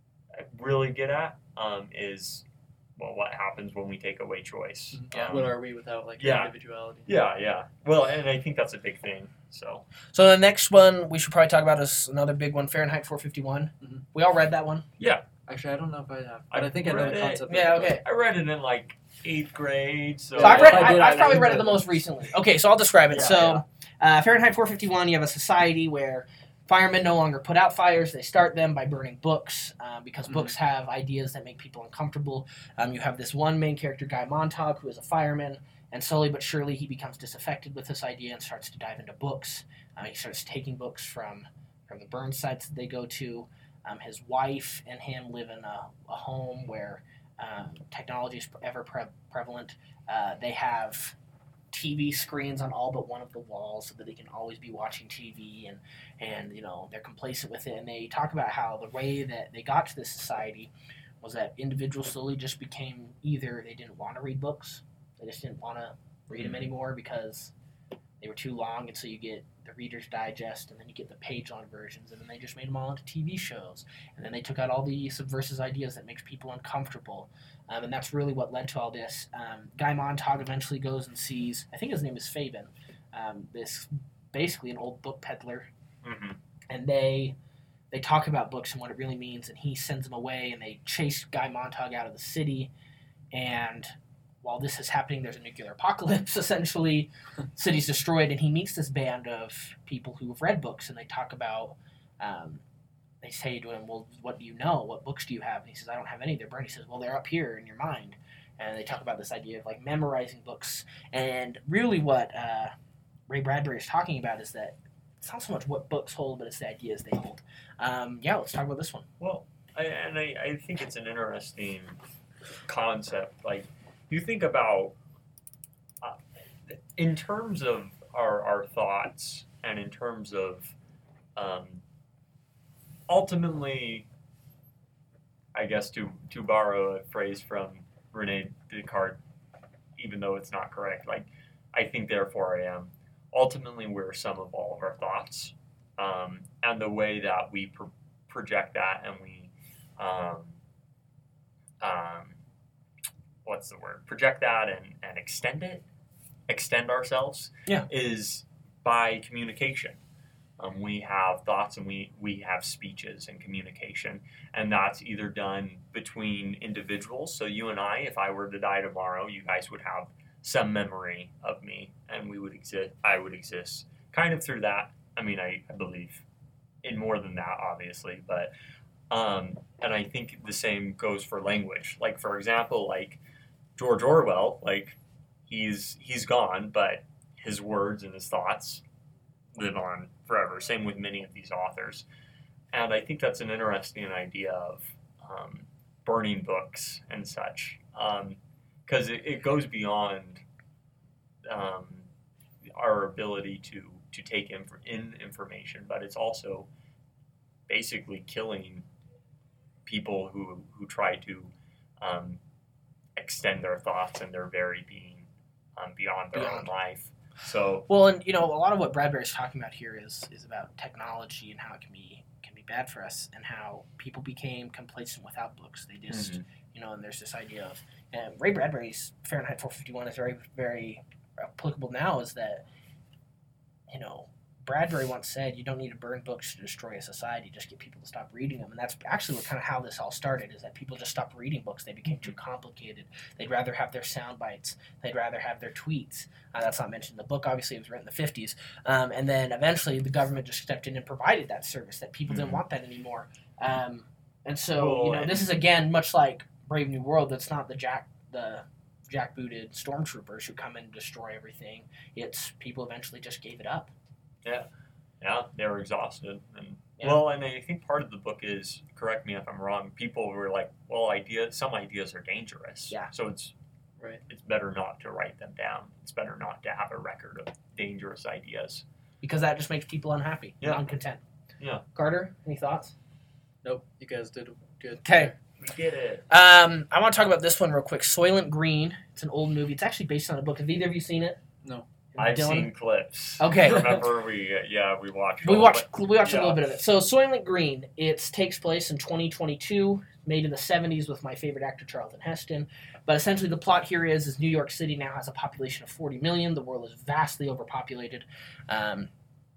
B: really get at um, is well what happens when we take away choice.
A: Yeah.
B: Um,
C: What are we without like
B: Yeah.
C: individuality?
B: yeah, yeah. Well, and I think that's a big thing. So
A: So the next one we should probably talk about is another big one, Fahrenheit four fifty-one.
C: Mhm.
A: We all read that one.
C: Actually, I don't know if I have, but
B: I
C: I, think I know
B: read
C: the
B: it.
C: concept.
A: Yeah,
C: of it.
A: okay.
B: I read it in like eighth grade. So,
A: So I've read.
C: I
A: I,
C: did,
A: I've
C: I
A: probably
C: read
A: read it
C: it.
A: the most recently. Okay, so I'll describe it.
B: Yeah,
A: so Uh, Fahrenheit four fifty-one, you have a society where firemen no longer put out fires; they start them by burning books uh, because
C: Mhm.
A: books have ideas that make people uncomfortable. Um, you have this one main character, Guy Montag, who is a fireman, and slowly but surely he becomes disaffected with this idea and starts to dive into books. Uh, he starts taking books from from the burn sites that they go to. Um, his wife and him live in a, a home where um, technology is ever pre- prevalent. Uh, they have T V screens on all but one of the walls so that they can always be watching T V, and and you know they're complacent with it. And they talk about how the way that they got to this society was that individuals slowly just became either they didn't want to read books, they just didn't want to read them anymore because they were too long, and so you get the Reader's Digest, and then you get the page-long versions, and then they just made them all into T V shows, and then they took out all the subversive ideas that makes people uncomfortable. Um, and that's really what led to all this. Um, Guy Montag eventually goes and sees, I think his name is Fabian, um, this basically an old book peddler,
B: hmm
A: and they they talk about books and what it really means, and he sends them away, and they chase Guy Montag out of the city, and while this is happening, there's a nuclear apocalypse, essentially. City's destroyed, and he meets this band of people who have read books, and they talk about, um, they say to him, well, what do you know? What books do you have? And he says, I don't have any. They're burned. He says, well, they're up here in your mind. And they talk about this idea of, like, memorizing books. And really what uh, Ray Bradbury is talking about is that it's not so much what books hold, but it's the ideas they hold. Um, yeah, let's talk about this one.
B: Well, I, and I, I think it's an interesting concept. Like, you think about, uh, in terms of our, our thoughts, and in terms of, um, ultimately, I guess to, to borrow a phrase from Rene Descartes, even though it's not correct, like, I think, therefore I am. Ultimately, we're sum of all of our thoughts, um, and the way that we pro- project that and we, um, um, what's the word? Project that and, and extend it, extend ourselves,
A: Yeah.
B: is by communication. Um, we have thoughts and we, we have speeches and communication, and that's either done between individuals. So you and I, if I were to die tomorrow, you guys would have some memory of me, and we would exist. I would exist kind of through that. I mean, I, I believe in more than that, obviously, but um, and I think the same goes for language. Like, for example, like George Orwell, like he's he's gone, but his words and his thoughts live on forever. Same with many of these authors, and I think that's an interesting idea of um, burning books and such. Um, Because it, it goes beyond um, our ability to, to take inf- in information, but it's also basically killing people who, who try to um, extend their thoughts and their very being um, beyond their
A: Beyond.
B: own life. So,
A: Well, and you know, a lot of what Bradbury's talking about here is is about technology and how it can be can be bad for us, and how people became complacent without books. They just,
B: Mhm.
A: you know, and there's this idea of and Ray Bradbury's Fahrenheit four fifty-one is very very applicable now. Is that, you know, Bradbury once said, "You don't need to burn books to destroy a society; just get people to stop reading them." And that's actually what kind of how this all started. Is that people just stopped reading books; they became too complicated. They'd rather have their sound bites. They'd rather have their tweets. Uh, that's not mentioned in the book. Obviously, it was written in the fifties. Um, and then eventually, the government just stepped in and provided that service. That people didn't
B: Mhm.
A: want that anymore. Um, and so,
B: Well,
A: you know,
B: and-
A: this is again much like Brave New World. That's not the jack the jackbooted stormtroopers who come in and destroy everything. It's people eventually just gave it up.
B: yeah, they were exhausted. And
A: Yeah.
B: well, and I think part of the book is, correct me if I'm wrong, people were like, well, ideas, some ideas are dangerous.
A: Yeah.
B: So it's
C: Right.
B: it's better not to write them down. It's better not to have a record of dangerous ideas.
A: Because that just makes people unhappy
B: Yeah.
A: and uncontent.
B: Yeah.
A: Carter, any thoughts?
C: Nope. You guys did good.
A: Okay.
B: We did it.
A: Um, I want to talk about this one real quick. Soylent Green. It's an old movie. It's actually based on a book. Have either of you seen it?
C: No.
B: I've
A: Dylan?
B: seen clips.
A: Okay.
B: Remember we uh, yeah we watched.
A: We
B: all
A: watched
B: of it.
A: we watched a
B: Yeah.
A: little bit of it. So Soylent Green. It takes place in twenty twenty-two, made in the seventies with my favorite actor Charlton Heston. But essentially, the plot here is is New York City now has a population of forty million. The world is vastly overpopulated, um,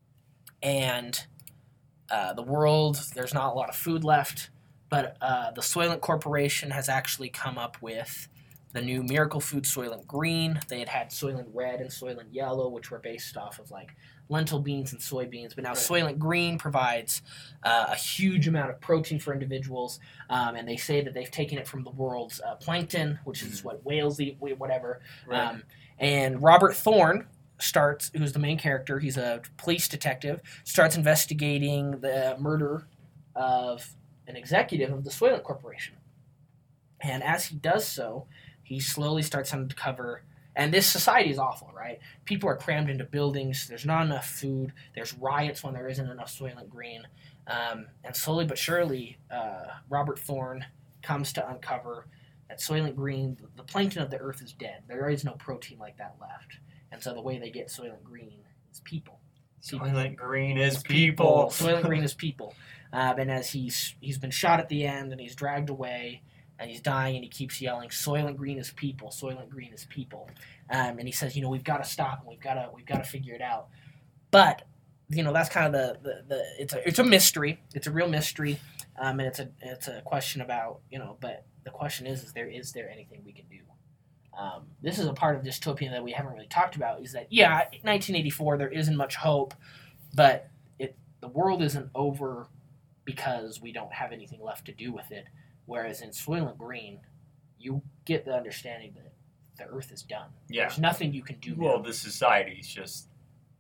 A: and uh, the world there's not a lot of food left. But uh, the Soylent Corporation has actually come up with the new Miracle Food Soylent Green. They had had Soylent Red and Soylent Yellow, which were based off of like lentil beans and soybeans. But now
C: Right.
A: Soylent Green provides uh, a huge amount of protein for individuals, um, and they say that they've taken it from the world's uh, plankton, which is
B: Mhm.
A: what whales eat, wh- whatever.
C: Right.
A: Um, and Robert Thorne starts, who's the main character. He's a police detective. Starts investigating the murder of an executive of the Soylent Corporation. And as he does so, he slowly starts to uncover, and this society is awful, right? People are crammed into buildings. There's not enough food. There's riots when there isn't enough Soylent Green. Um, and slowly but surely, uh, Robert Thorne comes to uncover that Soylent Green, the plankton of the earth is dead. There is no protein like that left. And so the way they get Soylent Green is people.
B: Soylent Green is people.
A: Soylent Green is people. Um, and as he's he's been shot at the end and he's dragged away and he's dying and he keeps yelling, "Soylent Green is people. Soylent Green is people." Um, and he says, you know, we've got to stop and we've got to we've got to figure it out. But you know, that's kind of the, the, the it's a it's a mystery. It's a real mystery, um, and it's a it's a question about, you know. But the question is, is there is there anything we can do? Um, this is a part of dystopian that we haven't really talked about. Is that yeah, nineteen eighty-four, there isn't much hope, but it the world isn't over because we don't have anything left to do with it. Whereas in Soylent Green, you get the understanding that the Earth is done.
B: Yeah.
A: There's nothing you can do.
B: Well,
A: now.
B: the society's just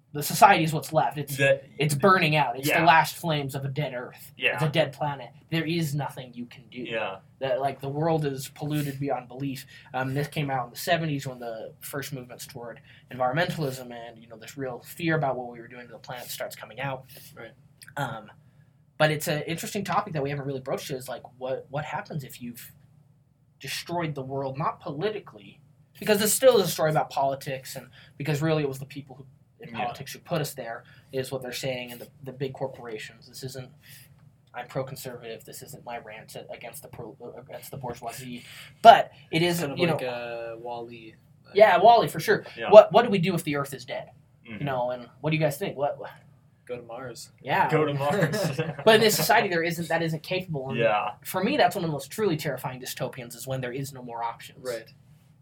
A: the society is what's left. It's
B: The,
A: it's burning out. It's
B: Yeah.
A: the last flames of a dead Earth.
B: Yeah.
A: It's a dead planet. There is nothing you can do.
B: yeah.
A: That like the world is polluted beyond belief. Um, this came out in the seventies when the first movements toward environmentalism and you know this real fear about what we were doing to the planet starts coming out.
C: Right.
A: Um, but it's an interesting topic that we haven't really broached. Is like what what happens if you've destroyed the world, not politically, because this still is a story about politics, and because really it was the people who in
B: Yeah.
A: politics who put us there is what they're saying, and the the big corporations. This isn't. I'm pro-conservative. This isn't my rant against the pro, against the bourgeoisie, but it is
C: Kind of
A: you
C: like
A: know
C: uh, Wall-E. Like,
A: yeah, Wally for sure.
B: Yeah.
A: What what do we do if the Earth is dead?
B: Mhm.
A: You know, and what do you guys think? What
C: Go to Mars.
A: yeah.
B: Go to Mars.
A: But in this society, there isn't that isn't capable. And
B: yeah.
A: For me, that's one of the most truly terrifying dystopians is when there is no more options.
C: Right.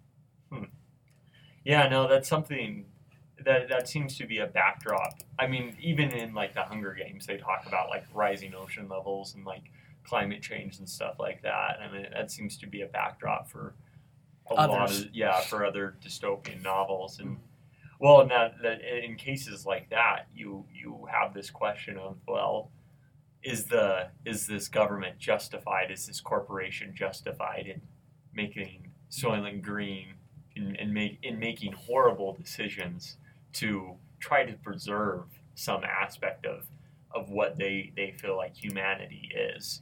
B: Yeah, no, that's something that that seems to be a backdrop. I mean, even in like the Hunger Games, they talk about like rising ocean levels and like climate change and stuff like that. I mean, that seems to be a backdrop for a lot
A: Others.
B: of yeah, for other dystopian novels. And well, in that, that in cases like that, you you have this question of well, is the is this government justified? Is this corporation justified in making Soylent Green in, in make in making horrible decisions to try to preserve some aspect of of what they, they feel like humanity is?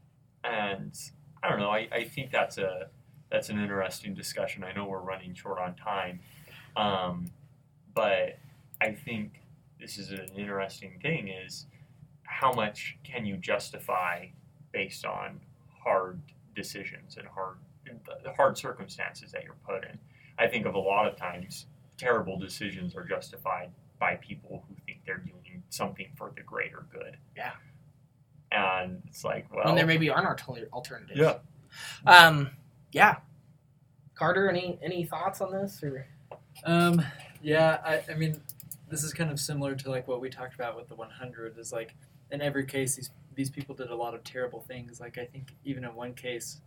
B: And I don't know, I, I think that's a that's an interesting discussion. I know we're running short on time. Um, but I think this is an interesting thing is how much can you justify based on hard decisions and hard hard circumstances that you're put in. I think of a lot of times terrible decisions are justified by people who think they're doing something for the greater good.
A: Yeah.
B: And it's like, well,
A: When there maybe aren't alter- alternatives.
B: yeah.
A: Um. Yeah. Carter, any any thoughts on this or?
C: Um, yeah, I, I mean, this is kind of similar to like what we talked about with the one hundred. Is like in every case, these these people did a lot of terrible things. Like I think even in one case,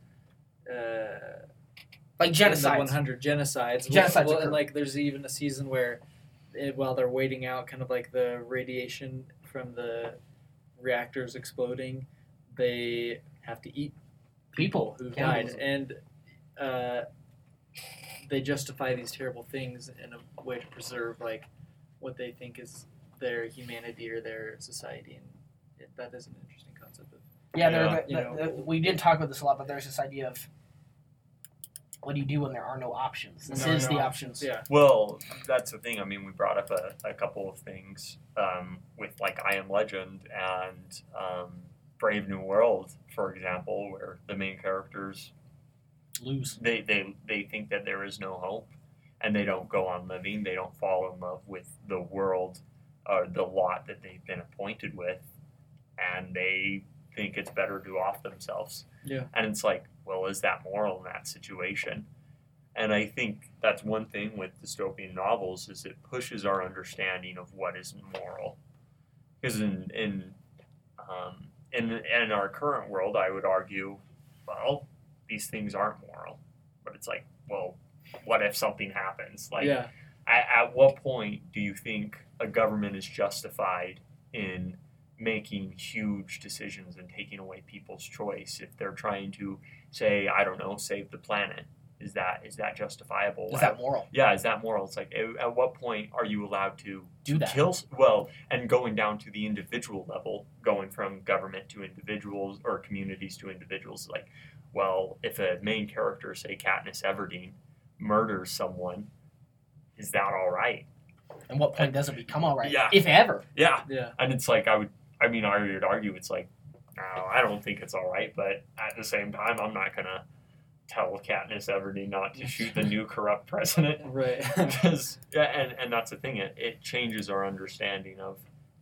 C: uh,
A: Like
C: in the
A: genocide.
C: one hundred genocides.
A: Genocides
C: Well,
A: occur.
C: and like there's even a season where, it, while they're waiting out kind of like the radiation from the reactors exploding, they have to eat people, who died,
A: Cannibalism.
C: and uh, they justify these terrible things in a way to preserve like what they think is their humanity or their society, and it, that is an interesting concept. Of,
A: Yeah, there,
B: Yeah.
A: the,
C: You
A: the,
C: know.
A: the, we did talk about this a lot, but there's this idea of what do you do when there are no options? This
C: No,
A: is
C: no
A: the options.
C: yeah,
B: Well, that's the thing. I mean, we brought up a, a couple of things um, with like I Am Legend and um, Brave New World, for example, where the main characters
A: Lose.
B: they, they they think that there is no hope, and they don't go on living. They don't fall in love with the world or the lot that they've been appointed with, and they think it's better to off themselves.
C: Yeah.
B: And it's like, well, is that moral in that situation? And I think that's one thing with dystopian novels is it pushes our understanding of what is moral. Because in in um, in in our current world, I would argue, well, these things aren't moral. But it's like, well, what if something happens? Like,
C: yeah,
B: at, at what point do you think a government is justified in making huge decisions and taking away people's choice if they're trying to say, I don't know, save the planet? Is that is that justifiable?
A: Is that moral?
B: Yeah, is that moral? It's like, at, at what point are you allowed to
A: Do that.
B: kill? s- Well, and going down to the individual level, going from government to individuals or communities to individuals, like, well, if a main character, say Katniss Everdeen, murders someone, is that all right?
A: And what point does it become all right?
B: Yeah.
A: If ever.
B: Yeah,
C: yeah,
B: and it's like I would, I mean, I would argue it's like, no, I don't think it's all right, but at the same time, I'm not gonna tell Katniss Everdeen not to shoot the new corrupt president.
C: right.
B: Because yeah, and, and that's the thing, it, it changes our understanding of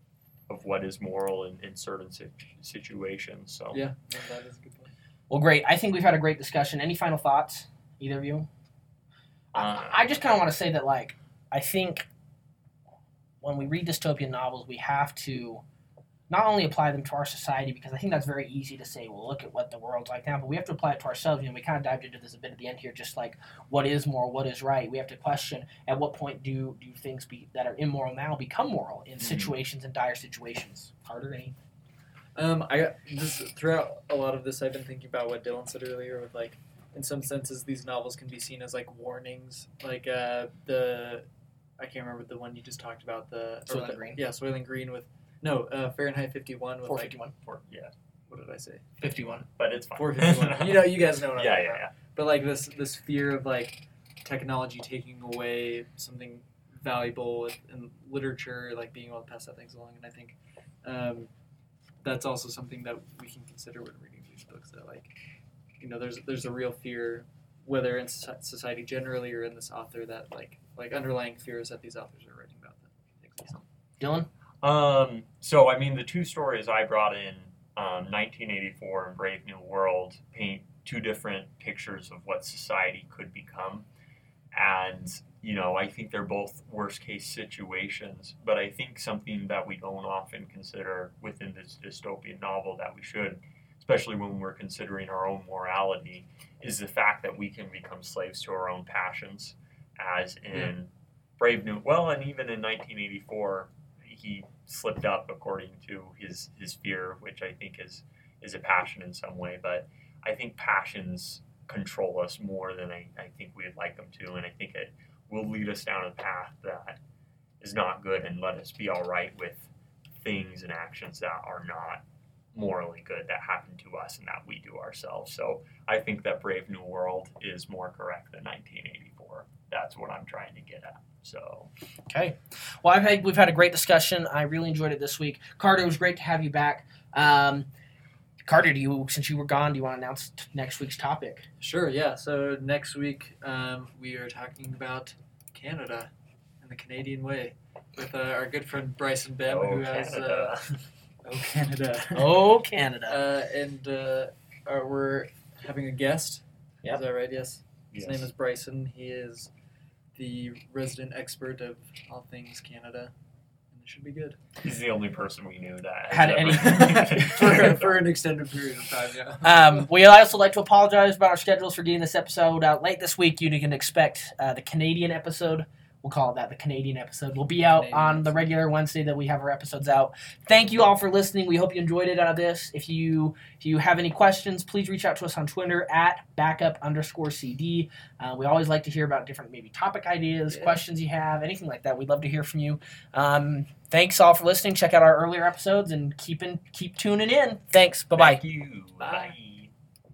B: of what is moral in, in certain situ- situations. So
C: Yeah, no, that is a good point.
A: Well, great. I think we've had a great discussion. Any final thoughts, either of you?
B: Uh,
A: I, I just kind of want to say that, like, I think when we read dystopian novels, we have to not only apply them to our society, because I think that's very easy to say, well, look at what the world's like now, but we have to apply it to ourselves. You know, we kind of dived into this a bit at the end here, just like what is moral, what is right. We have to question at what point do do things be, that are immoral now become moral in situations, in dire situations. Carter, any?
C: Um, I this throughout a lot of this, I've been thinking about what Dylan said earlier. With like, in some senses, these novels can be seen as like warnings. Like uh, the, I can't remember the one you just talked about. The
A: Soylent
C: the,
A: Green.
C: Yeah, Soylent Green with no uh, Fahrenheit fifty-one with
A: four
C: like
A: fifty-one.
B: Or, yeah,
C: what did I say?
A: fifty-one.
B: but it's fine.
C: four fifty-one. you know, you guys know what I'm
B: yeah,
C: talking
B: yeah,
C: about.
B: yeah.
C: But like this this fear of like technology taking away something valuable in literature, like being able to pass that things along, and I think. Um, That's also something that we can consider when reading these books. That, like, you know, there's there's a real fear, whether in society generally or in this author, that like like underlying fears that these authors are writing about that exist.
A: Dylan?
B: Um, so, I mean, the two stories I brought in, um, nineteen eighty-four and Brave New World, paint two different pictures of what society could become. And, you know, I think they're both worst-case situations, but I think something that we don't often consider within this dystopian novel that we should, especially when we're considering our own morality, is the fact that we can become slaves to our own passions, as in
C: Yeah.
B: Brave New... Well, and even in nineteen eighty-four, he slipped up according to his, his fear, which I think is, is a passion in some way, but I think passions control us more than I, I think we'd like them to, and I think it will lead us down a path that is not good and let us be all right with things and actions that are not morally good that happen to us and that we do ourselves. So I think that Brave New World is more correct than nineteen eighty-four. That's what I'm trying to get at. So
A: Okay. Well, I've had, we've had a great discussion. I really enjoyed it this week. Carter, it was great to have you back. Um, Carter, do you, since you were gone, do you want to announce t- next week's topic?
C: Sure, yeah. So next week um, we are talking about Canada and the Canadian way with uh, our good friend Bryson Bem,
B: oh,
C: who has
B: Canada.
C: uh, oh Canada,
A: Oh, Canada.
C: uh, and uh, uh, we're having a guest.
A: Yep.
C: Is that right? Yes. His
B: Yes.
C: name is Bryson. He is the resident expert of all things Canada, and it should be good
B: He's the only person we knew that
A: Had
B: has
A: any-
C: for, for an extended period of time. Yeah.
A: Um, we also like to apologize about our schedules for getting this episode out late this week. You can expect uh, the Canadian episode. We'll call it that, the Canadian episode. Will be out
C: Canadian
A: on the
C: episode.
A: regular Wednesday that we have our episodes out. Thank you all for listening. We hope you enjoyed it out of this. If you if you have any questions, please reach out to us on Twitter at backup underscore CD. Uh, we always like to hear about different maybe topic ideas,
C: Yeah.
A: questions you have, anything like that. We'd love to hear from you. Um, thanks all for listening. Check out our earlier episodes and keep in, keep tuning in. Thanks. Bye-bye.
B: Thank you.
C: Bye.
B: Bye.